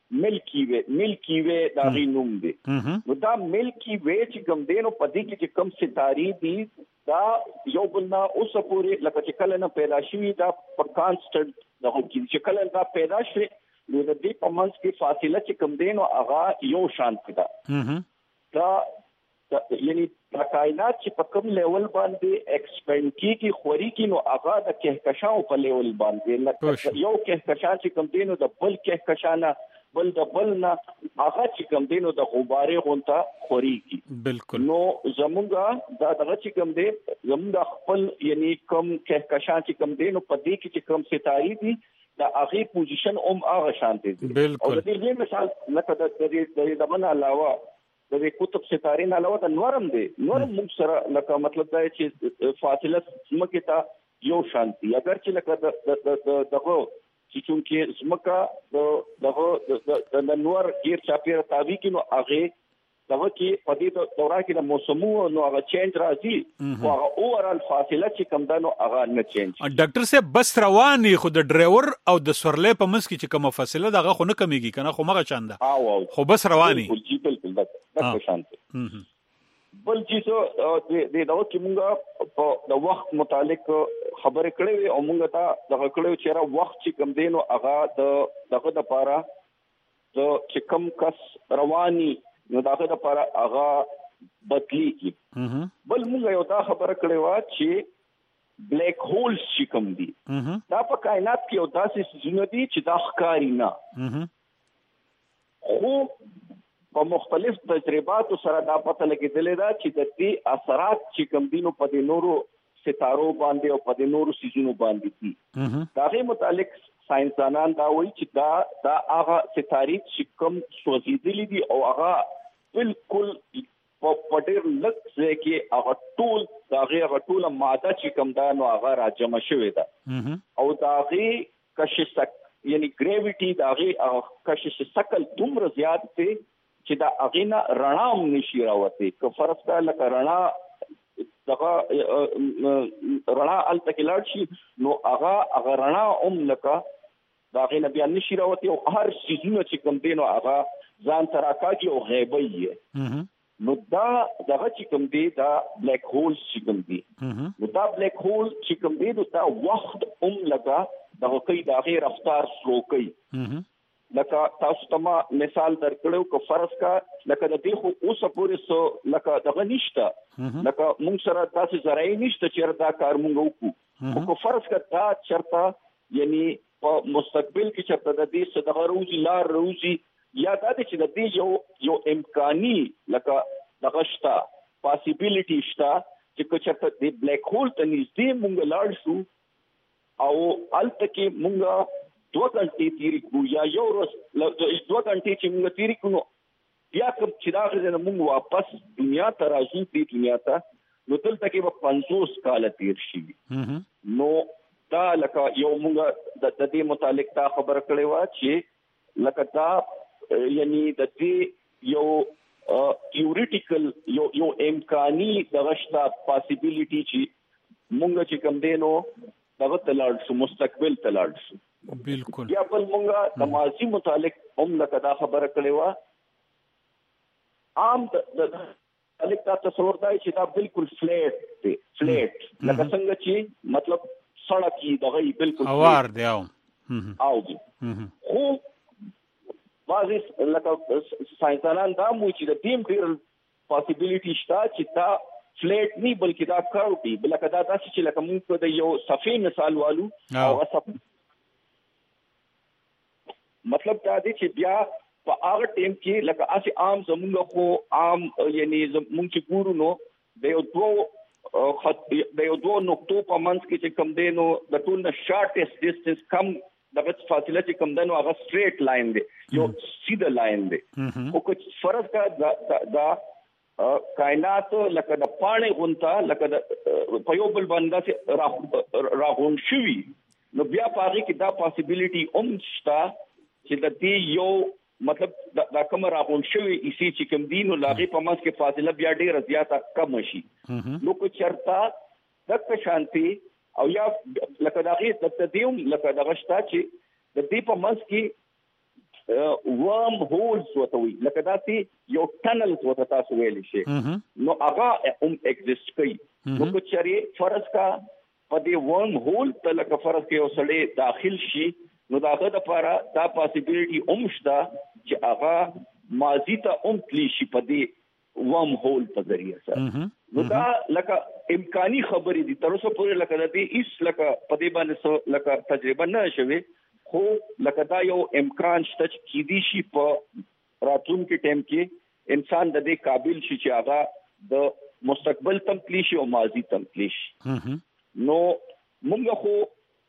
ملکی وے دا غي نوم دی نو دا ملکی وے چې کوم دی نو پدې کې چې کوم ستاري دي دا یو بلنا اوس پورې لکه چې کله نه پیدا شوی دا په کانسټنټ دغه چې کله دا پیدا شوی نو د دې په منځ کې فاصله چې کوم دی نو هغه یو شانتي ده دا یعنی د کائنات چې په کوم لیول باندې ایکسپینډ کیږي خوري کې نو هغه د کهکشان په لیول باندې یو کهکشان چې کوم دی نو د بل کهکشان بل د بل نه هغه چې کوم دی نو د غبارې غونته خوري کی بالکل نو زمونږه دا دغه چې کوم دی زمونږ خپل یعنی کوم کهکشان چې کوم دی نو په دې کې چې کوم ستاري دي دا هغه پوزیشن هغه شانتي دي بالکل او د دې مثال لکه د دمن علاوه د قطب ستارې نه علاوه د نورم دی نورم موږ سره لکه مطلب دا چې فاصله سمکه تا یو شانتي اگر چې لکه دغه چې چونکه سمکه دغه د نور غیر چاپیره تابع کینو هغه دغه کې په دې دوران کې د موسمو نو هغه چینج راځي او هغه اورال فاصله چې کم ده نو هغه نه چینج ډاکټر صاحب بس رواني خو د ډرایور او د سورلې په منځ کې چې کومه فاصله دغه خو نه کمیږي کنه خو مغه چانده خو بس رواني بالکل دغه شانته بل چې د دغه کې مونږه په د وخت متعلق خبرې کړې او مونږ ته دغه کړو چې را وخت چې کم دی نو هغه دغه د پاره چې کم کس رواني نو داغه د لپاره هغه بدلی کی بل موږ یو دا خبره کړې و چې بلیک هولز چې کوم دي دا په کائنات کې یو داسې څه دي چې دا ښکاری نه خو په مختلف تجرباتو سره دا پته لګیدلې ده چې د دې اثرات چې کوم دي نو په دې نورو ستارو باندې او په دې نورو سيزونو باندې دي داغه متعلق ساينسدانان دا وایي چې دا هغه ستاري چې کوم سوځېدلې دي او هغه بالکل په ډېر لږ ځای کې هغه ټول ماده چې کوم دا نو هغه راجمع شوې ده او داغه کشش یعنی ګریویټي داغه کشش شکل دومره زیات دی چې دا اغینا رڼا نشي راوته که فرض کړه لکه رڼا دغه رڼا التکلار شي نو هغه رڼا لکه داغه نبی نشي راوته او هر شيزونه چې کوم دینو هغه ځان تراکاږي او غیبي نو دا دغه چې کوم دی دا بلیک هول چې کوم دی نو دا بلیک هول چې کوم دی دا وخت لگا دغه کوي دغه رفتار سلو کوي لکه تاسو ته مثال درکړو کو فرض کا لکه د دې خو اوسه پورې سو لکه دغه نشته لکه موږ سره تاسو زراعي نشته چې دا کار موږ وکړو کو فرض کا دا چرته یعنی په مستقبل کې چرته د دې صدغه روزي یا دا چې د دې یو امکاني لکه دغه شته پاسیبিলিټی شته چې چرته د بلیک هول ته نږدې موږ لاړ شو او الته کې مونږه 2 غنټې تیری کو یا یو ورځ 2 غنټې چې مونږ تیری کو بیا کوم چې دا غوښنه مونږ واپس دنیا ته راځو دې دنیا ته نو دلته کې به 50 کال تیر شي نو دا لکه یو مونږ د دې متعلق تا خبر کړې و چې لکه دا یعنی د دې یو تیوریټیکل یو امکانی دغشتا پاسیبিলিټی چې مونږ چې کوم دینو دغه تلاړ شو مستقبل تلاړ شو بالکل یا بل مونږه د ماضی متعلق هم لکه دا خبره کړې و عام د الک تا تصور دی چې دا بالکل فلیټ دی فلیټ لکه څنګه چې مطلب سړک دغه بالکل اوار دی او دی خو بعضی لکه ساينسدانان دا مو چې د دیم ډیر پاسیبিলিټی شته چې دا فلیټ نه بلکې دا کارو دی بلکې دا داسې چې لکه موږ د یو صفې مثال والو او صف مطلب دا دی چې بیا په هغه ټیم کې لکه اسی عام زموږ خو عام یعنی موږ چې ګورو نو د یو دوه نقطو په منځ کې چې کم دی نو د ټول نه شارټیسټ ډیسټنس کم دغه فاصله چې کم دنو هغه سټریټ لاین دی یو سیده لاین دی او کوم فرض کا دا کائنات لکه د پاڼې غونتا لکه د پيوبل باندې راغون شوی نو بیا پاره کې دا پاسیبিলিټی شته چې د دې یو مطلب دا کوم راغون شوی اسی چې کوم دین او لاغي په ماس کې فاصله بیا ډیره زیاته کم شي نو کو چرتا د شانتي او یا لکه دغه د دیوم لکه دغه شتا چې د دې په منځ کې ورم هولز وتوي لکه داسې یو ټنلز وته تاسو ویل شي نو هغه ایگزیست کوي نو کو چری فرض کا په دې ورم هول ته لکه فرض کې اوسړې داخل شي نو داغه لپاره دا پاسیبিলিټی شته چې هغه ماضی ته تلی شي په دې ورم هول په ذریعہ سره نو دا لکه امکانی خبرې دي تر اوسه پورې لکه د دې هیڅ لکه په دې باندې لکه تجربه نه شوي خو لکه دا یو امکان شته چې کیدی شي په راتلونکي ټیم کې انسان د دې قابل شي چې هغه د مستقبل تم تلی شي او ماضی تم تلی شي نو موږ خو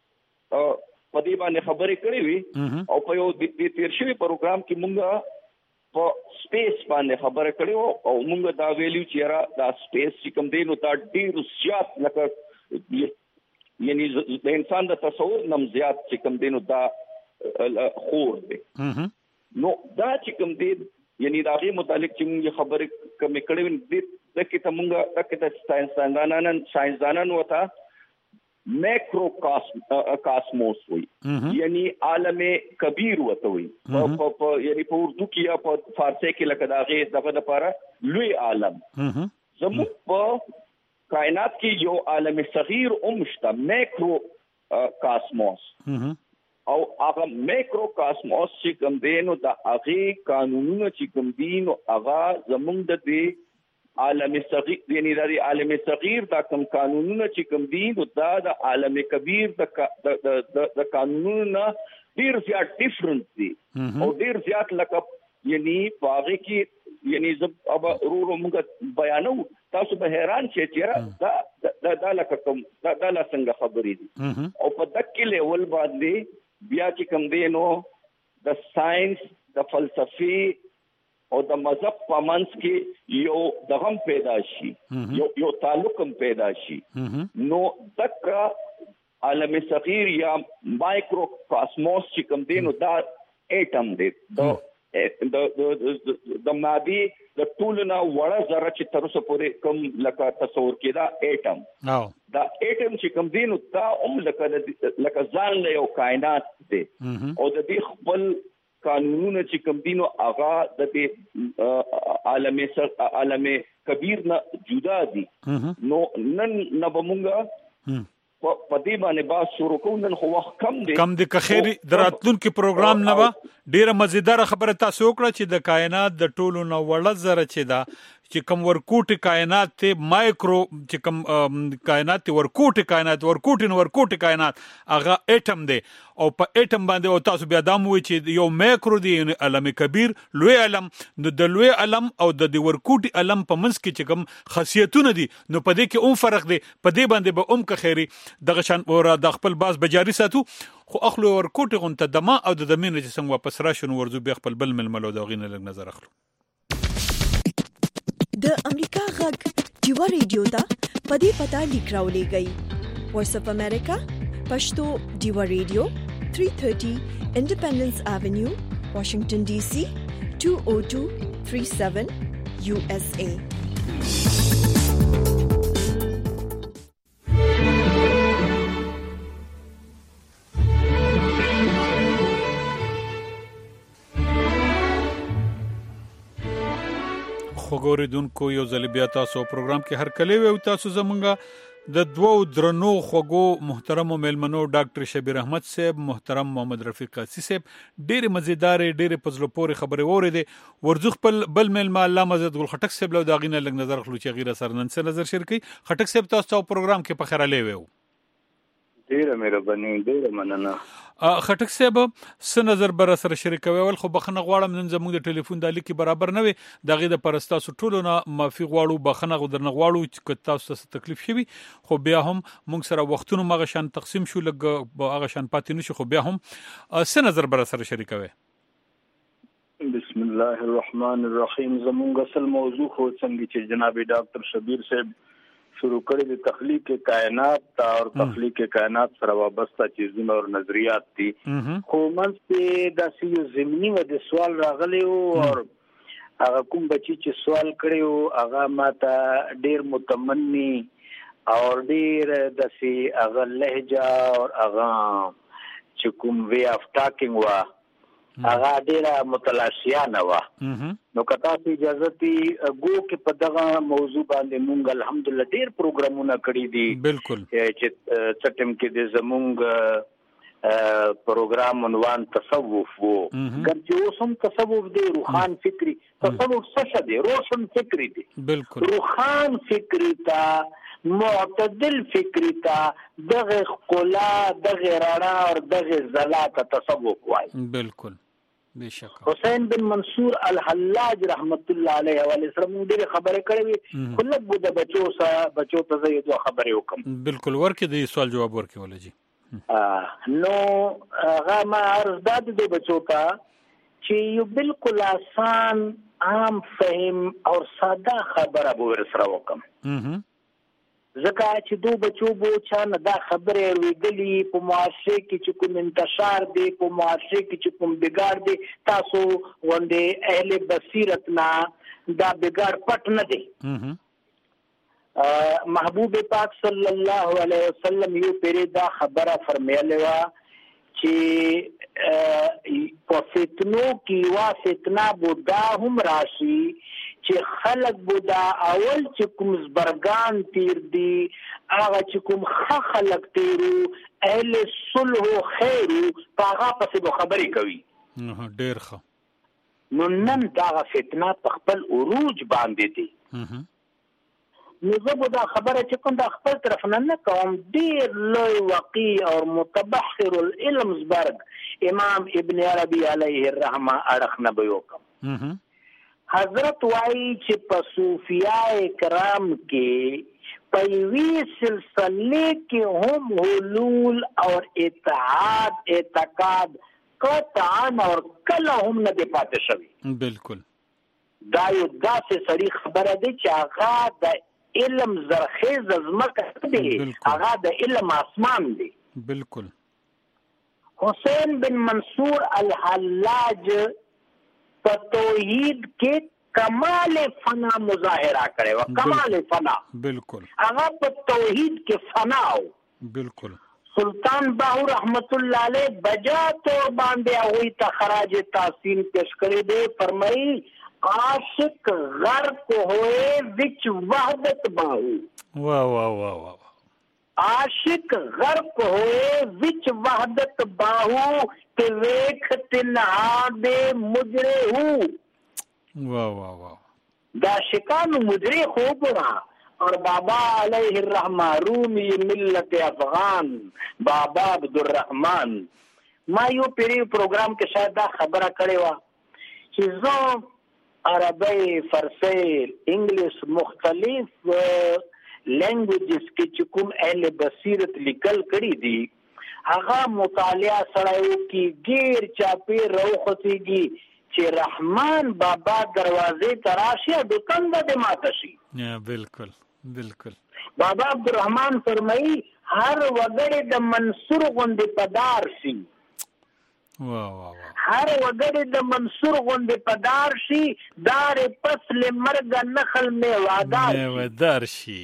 په دې باندې خبرې کړې وي او په یو د تیر شوی پروګرام کې موږ په سپیس باندې خبره کړو او موږ دا ویلیو چې را دا سپیس چې کوم دی نو دا ډیر زیات لکه یعنی د انسان د تصور نم زیات چې کوم دی نو دا خور دی نو دا چې کوم دی یعنی دا غي متعلق چې موږ خبره کوم کړو د کې ته موږ د کې ساينسدانان وته میکرو کاسموس وي یعنی عالم کبیر وته وي په یعنی په اردو کې یا په فارسی کې لکه دغه لپاره لوی عالم زموږ په کائنات کې یو عالم صغیر شته میکرو کاسموس او هغه میکرو کاسموس چې کوم دی نو د هغه قانونونه چې کوم دي نو هغه زموږ د دې عالم صغیر یعنی د عالم صغیر دا کوم قانونونه چې کوم دي نو دا د عالم کبیر د قانونونه ډیر زیات ډیفرنٹ دي او ډیر زیات لکه یعنی باغ کې یعنی زب اب رو موږ بیانو تاسو به حیران شئ چې دا لکه کوم دا څنګه خبرې دي او په دکې لیول باندې بیا چې کوم دی نو د ساينس د فلسفي او د مذهب په منځ کې یو دغم پیدا شي یو تعلق پیدا شي نو تک عالم صغیر یا مایکرو کاسموس چې کوم دی نو دا اټم دی د مادي د ټولنا وړه ذره چې تر اوسه پورې کوم لکه تصور کېدا اټم دا اټم چې کوم دی نو دا لکه ځان له یو کائنات دی او د دې خپل قانونونه چې کوم دینو هغه د دې عالم کبیر نه جدا دي نو نن نه بمونګه په دې باندې با شروع کوو نن خو وخت کم دی که خیر دراتلونکو پروګرام نه با ډیره مزیدار خبره تاسو وکړه چې د کائنات د ټولو نو وړه ذره چې دا چې کوم ورکوټ کائنات ته مایکرو چې کوم کائنات ته ورکوټ کائنات هغه اټم دی او په اټم باندې او تاسو بیا دام وی چې یو مایکرو دی یعنی علم کبیر لوی علم نو د لوی علم او د ورکوټ علم په منځ کې چې کوم خاصیتونه دي نو په دې کې فرق دی په دې باندې به که خیری دغه شان اور د خپل باز بجاری ساتو خو اخلو ورکوټ غونته دما او د دمینه چې څنګه واپس راشون ورزو بیا خپل بل ململو دا غینه لګ نظر اخلو د امریکا غږ جوا ریډیو دا پدی پتا لیکراولې گئی وایس اف امریکا پښتو جوا ریډیو 330 انډیپندنس ایونیو واشنگټن ډي سي 20237 USA خوګوریدونکو یو ځل بیا تاسو پروګرام کې هر کله وي او تاسو زمونږه د دوو درنو خوګو محترم میلمنو ډاکټر شبیر احمد صاحب محترم محمد رفیق قاسی صاحب ډېر مزیدار ډېر پزلو پورې خبرې وریدې ورزخ بل میلمه علامه عزت ګل خټک صاحب له داغینه لګ نظر خلو چې غیره سرنن سره نظر شریکي خټک صاحب تاسو پروګرام کې په خیره لوي ډیره مهرباني ډیره مننه خټک صاحب س نظر بر سره شریکوي ول خو بخنه غواړم نن زموږ د ټلیفون د لیکي برابر نه وي دغه د پرستاسو ټولو نه مافي غواړو بخنه غوډرنه غواړو چې تاسو ته تکلیف شي خو بیا هم موږ سره وختونو مغه شان تقسیم شو لګ هغه شان پاتې نشو خو بیا هم س نظر بر سره شریکوي بسم الله الرحمن الرحیم زموږ اصل موضوع خو څنګه چې جناب ډاکټر شبیر صاحب شروع کړی د تخلیق کائنات او تخلیق کائنات سره وابسته چیزونه او نظریات دي خو منځ د یو زمینی و د سوال راغلی او هغه کوم بچی چې سوال کړی او هغه ماته ډیر متمنی او ډیر د سی هغه لهجه او هغه چې کوم وی اف ټاکینګ وا هغه ډیره متلاشیانه وا نو کتا سي اجازه تی گو کې په دغه موضوع باندې مونږ الحمدلله ډیر پروګرامونه کړی دي بالکل چې چټم کې د زمونږ پروګرام عنوان تصوف وو ګرځي اوسم تصوف دی روحان فکری تصوف څه دی روشن فکری دی بالکل روحان فکری تا معتدل فکری تا دغه خلا دغه رڼا او دغه زلا ته تصوف وای بالکل بشک حسین بن منصور الحلاج رحمت الله علیه و سلم ډیره خبره کړې وي کله بو د بچو ته زه یو خبره وکم بالکل ورکه د سوال جواب ورکه ولې جی نو هغه ما عرض داد د بچو ته چې یو بالکل آسان عام فهم او ساده خبره به ورسره وکم زکه چې دو بچو بو چا نه دا خبره ویګلی په معاشره کې چې کوم انتشار دی په معاشره کې چې کوم بګار دی تاسو غونډه اهل بصیرت نه دا بګار پټ نه دی محبوب پاک صلی الله علیه وسلم یو پیری دا خبره فرمایله وا چې په فتنو کې وا فتنه بودا هم راشي چې خلق بودا اول چې کوم زبرګان تیر دي هغه چې کوم خلق تیرو اهل صلح او خیر هغه پسې خبرې کوي ډیر ښه نو نن دا فتنه په خپل عروج باندې دي نو زه به دا خبره چې کوم د خپل طرف نه کوم ډیر لوی وقی او متبحر العلم زبرګ امام ابن عربی علیه الرحمه اړخ نه به وکم حضرت وائی چې په صوفیاء کرام کې پایوي سلسله کې هم حلول اور اتحاد اعتقاد قطعا اور کله هم نه پاتې شوی بالکل دا یو داسې سړي خبره ده چې هغه د علم زرخیز ازمکه دی هغه د علم اسمان دی بالکل حسین بن منصور الحلاج په توحید کې کمال فنا مظاهره کړي او کمال فنا بالکل هغه په توحید کې فنا او بالکل سلطان باہو رحمت الله علیه بجا طور باندې هغه ته خراج تحسین پیش کړی دی فرمایي عاشق غرق ہوئے وچ وحدت باہو واہ واہ واہ واہ عاشق غرق ہوئے وچ وحدت باہو کہ ویکھ تنہا دے مجرے ہوں واہ واہ واہ دا شکان مجری خوب رہا اور بابا علیہ الرحمہ رومی ملت افغان بابا عبدالرحمن ما یو پیری پروگرام کے شاید دا خبرہ کرے وا چیزوں عربی فرسی انگلیس مختلف لینگویجز کی چکم اہل بصیرت لکل کری دی هغه مطالعه سړیو کی غیر چاپی روختی گی چې رحمان بابا دروازې تراشی د کنده د ماتشي بالکل بالکل بابا عبدالرحمن فرمایي هر وګړي د منصور غوندې پدار شي واه واه واه هر وګړي د منصور غوندې پدار شي دار فصل مرګ نخل میوادار شي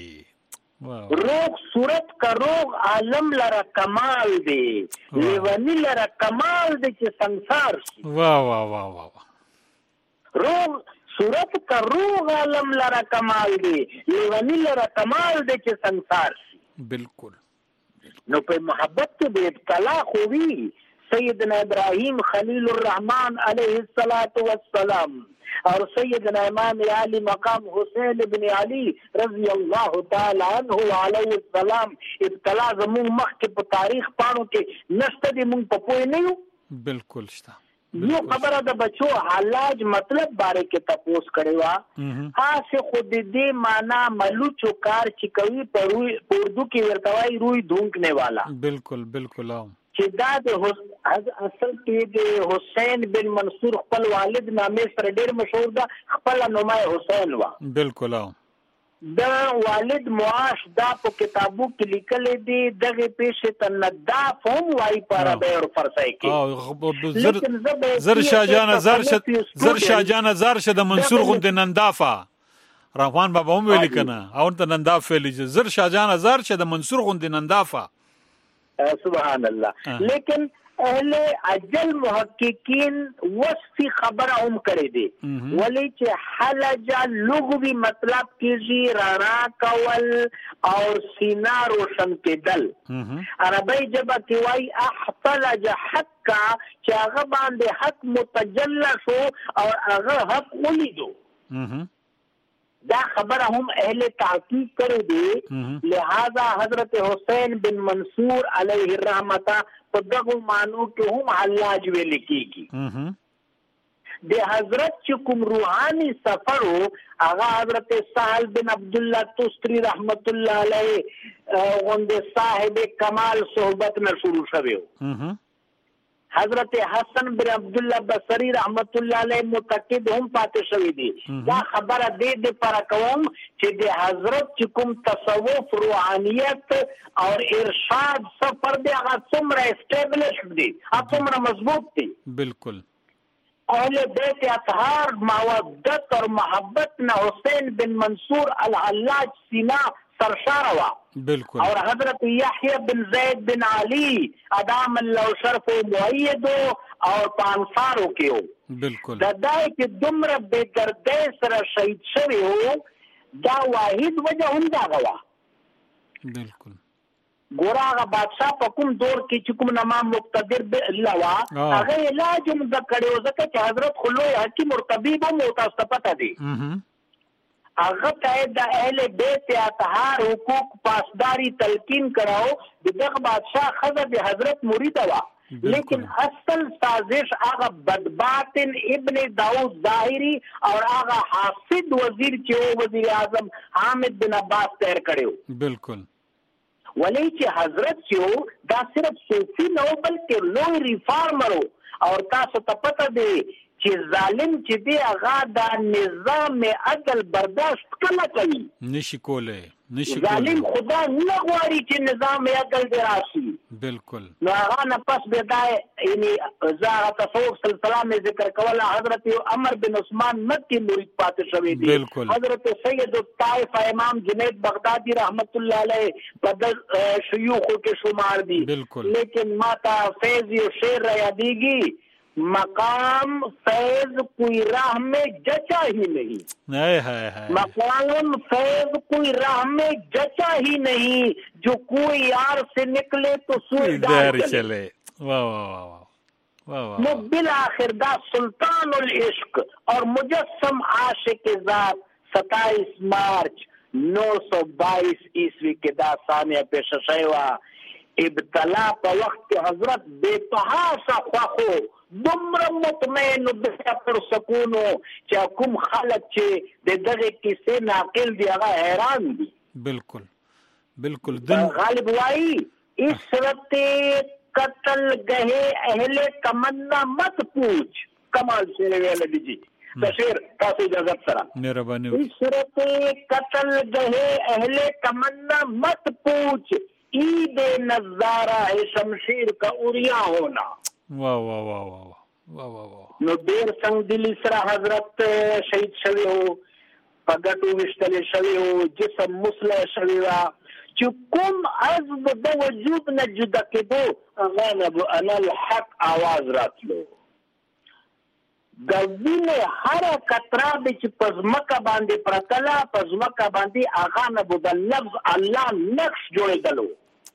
روغ صورت کا روغ عالم لرا کمال دی لیونی لرا کمال دی چې سنسار شي واه واه واه واه روغ صورت کا روغ عالم لرا کمال دی لیونی لرا کمال دی چې سنسار شي بالکل نو په محبت کې به ابتلا خوي سیدنا ابراہیم خلیل الرحمن علیہ الصلوۃ والسلام اور سیدنا امام علی مقام حسین بن علی رضی اللہ تعالی عنہ علیہ السلام ابتلا زمون مخ کې په تاریخ پاڼو کې نشته دي مونږ په پوهې نه یو بالکل شته یو خبره د بچو حلاج مطلب باره کې تپوس کړي وا خاص خود دې معنا ملوچو کار چې کوي په اردو کې ورتوي روي ढूंढने والا بالکل بالکل چې دا د اصل کې د حسین بن منصور خپل والد نامې سره ډېر مشهور ده خپل نومای حسین وا بالکل دا والد معاش دا په کتابو کې لیکل دي دغه پیښه ته نداف هم وای پر به اور فرسای کې زر شاهجان زر شه د منصور غوند نندافا روان بابا هم ویل کنه او ته ننداف ویل زر شاهجان زر شه د منصور غوند نندافا سبحان اللہ لیکن اہل اجل محققین وصفی خبر هم کړی دی ولی چې حلجا لغوی مطلب کیږي رانا کول اور سینا روشن کېدل عربی جبه کې وای احتلج حقا چې هغه باندې حق متجلی شو او هغه حق ولیدو دا خبر هم اہل تحقیق کرے دی لہذا حضرت حسین بن منصور علیہ الرحمت په دغه مانو کې هم حلاج ویل کیږي د حضرت چې کوم روحانی سفر هغه حضرت سهل بن عبد الله توستری رحمت الله علیه غوند صاحب کمال صحبت نه شروع شوی حضرت حسن بن عبداللہ بصری رحمت اللہ علیہ متقد هم پاتې شوی دی دا خبره دې پر کوم چې د حضرت چې کوم تصوف روحانیت اور ارشاد سفر دی هغه څومره اسټابلیش دی څومره مضبوط دی بالکل اہل بیت اطہار مودت اور محبت نہ حسین بن منصور الحلاج سینا سرشار ہوا بالکل اور حضرت یحییٰ بن زید بن علی ادام اللہ شرف و معید اور پانساروں کے ہو بالکل دادائی کہ دمر بے دردے سر شہید شوی ہو دا واحد وجہ ہندا گوا بالکل گورا آغا بادشاہ پا کم دور کی چکم نمام مقتدر لوا اگر علاج مدکڑے ہو سکا کہ حضرت خلوی حکیم اور طبیب ہم ہوتا استپتا دی اغت دا اہل بیت اطہار حقوق پاسداری تلقین کراؤ دغ بادشاہ خزر دی حضرت مرید ہوا لیکن اصل سازش آغا بدباطن ابن داؤد ظاہری اور آغا حاسد وزیر چیو وزیر اعظم حامد بن عباس تیر کرے ہو بالکل ولی چی حضرت چیو دا صرف صوفی نو بلکہ لوی ریفارمر ہو اور تاسو تپتا دے چې ظالم چې دی هغه دا نظام عدل برداشت کله کوي نشي کوله ظالم خدا نه غواړي چې نظام عدل دی راشي بالکل نو هغه نه پس به دا یعنی زاره تصوف سلسله میں ذکر کوله حضرت عمر بن عثمان مکی مرید پاتې شوی دی بالکل حضرت سید الطائف امام جنید بغدادی رحمت اللہ علیہ بدل شیوخوں کے شمار دی بالکل لیکن ماتا فیض و شیر یادیگی مقام فیض کوئی راہ میں جچا ہی نہیں مقام فیض کوئی راہ میں جچا ہی نہیں جو کوئی یار سے نکلے تو سوئی دار چلے واہ بالآخر دا سلطان العشق اور مجسم عاشق ذات 27 مارچ 922 عیسوی کې دا ثانیه پیش شوی و. ابتلا په وخت کې حضرت بے تحاسه خوښو دومره مطمئن پر سکونو چې کوم خلک چې د دغه کیسې ناقل دی هغه حیران دي. بالکل بالکل. غالب وائی اس صورت قتل گہے اہل تمنا مت پوچھ. کمال شیر ویل دیجی تشیر تاسو اجازت سره مهرباني. اس صورت قتل گہے اہل تمنا مت پوچھ عید نظارہ ہے شمشیر کا اوریا ہونا. واہ واہ واہ واہ واہ واہ واہ. نو ډیر څنګه دلی سره حضرت شهید شوی وو، پګټو وشتل شوی وو، جسم مسلح شوی وا چې کوم عزم د وجود نه جدا کېدو هغه نه انا الحق आवाज راتلو. د وینې هر قطره چې پزمکه باندې پرتله پزمکه باندې هغه نه د لفظ الله نقش جوړېدلو.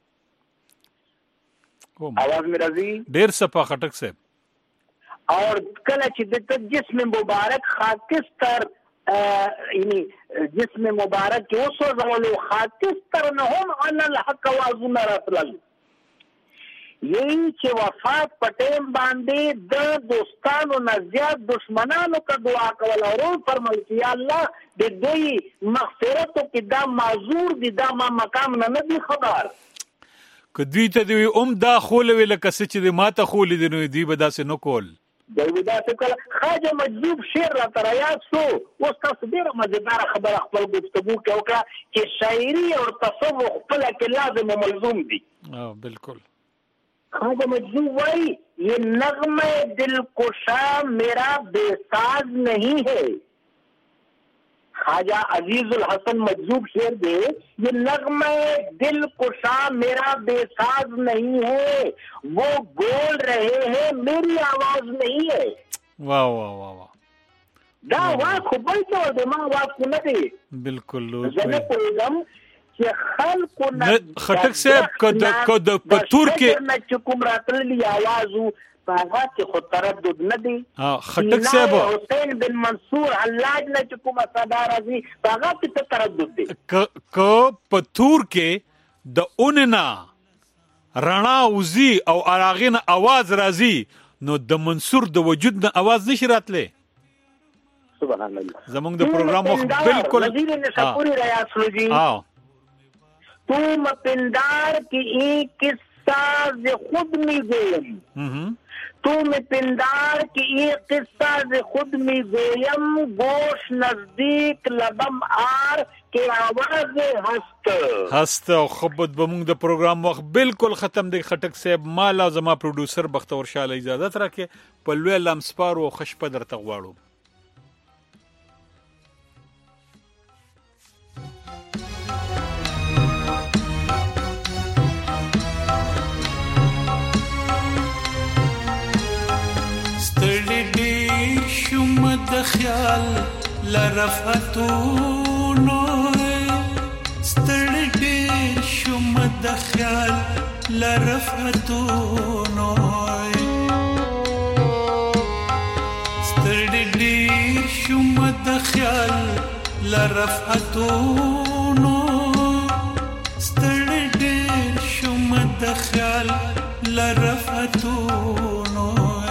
आवाज में राजी ढेर सफा खटक से. और कल जिसम मुबारक खाकिस्तर यानी जिसम मुबारक के उस खाकिस्तर न हम अनल हक आवाज़ न रसलल. यही कि वफात पटेम बांधे द दोस्तानों न ज़्यादा दुश्मनानों का दुआ कवल और फरमाल कि अल्लाह दे दोई मग़फ़िरतों की दा माज़ूर दी दा मा मकाम न नदी खबर. که دوی ته دوی دا خولوي لکه څه چې د ماته خولې دي نو دوی به داسې نه کول. دوی به داسې کول. خواجه مجذوب شعر راته رایاد شو. اوس تاسو ډېره مزېداره خبره خپل گفتگو کې وکړه چې شاعري او تصوف خپله کې لازم و ملزوم دي. بالکل. خواجه مجذوب وایي یہ نغمه دلکشا میرا بے ساز نہیں ہے. خواجہ عزیز الحسن مجذوب شعر دے یہ نغمہ دل کشا میرا بے ساز نہیں ہے وہ بول رہے ہیں میری آواز نہیں ہے. واہ واہ واہ واہ. دا واہ خبر تو دماغ واہ کو نہ دے. بالکل. زنه پویګم چې خلکو نه خټک صاحب کد پتور کې نه چکم راتللی आवाज هغه چې خو تردد نه دی. خټک صاحب حسین بن منصور حلاج نه چې کومه صدا راځي هغه ته تردد دی. که پتور کې د اوننا رڼا وزي او اراغین आवाज راځي نو د منصور د وجود نه आवाज نشي راتله. سبحان الله. زمونږ د پروګرام وخت بالکل وزیر نشاپوری ریاض لوجی تم پندار کی ایک قصہ ز خود می گویم. تم پندار کی ایک قصہ ز خود می گویم گوش نزدیک لبم آر کے آواز هست. خبت بمونږ د پروګرام وخت بالکل ختم دی. خټک صاحب مالا زما پروډوسر بختور شاله اجازه راکې په لوی لمسپارو خشپه درته غواړو. د خیال لرفتونو ستړي ډېر شوم د خیال لرفتونو ستړي ډېر شوم د خیال لرفتونو ستړي ډېر شوم د خیال لرفتونو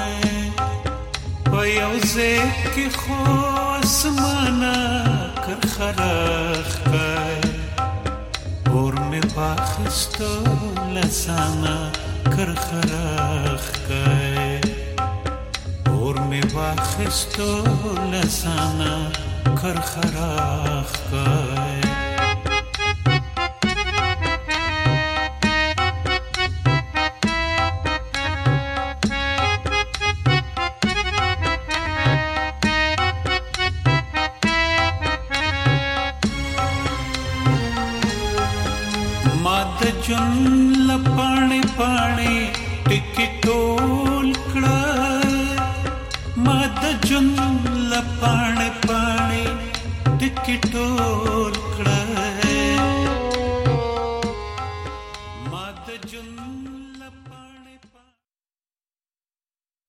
یوزه کی خو اسمانا کر خراخ کای اور می باخستو لسانا کر خراخ کای اور می باخستو لسانا کر خراخ کای جن لپانے پانے ٹکٹول کڑا ماد جن لپانے پانے ٹکٹول کڑا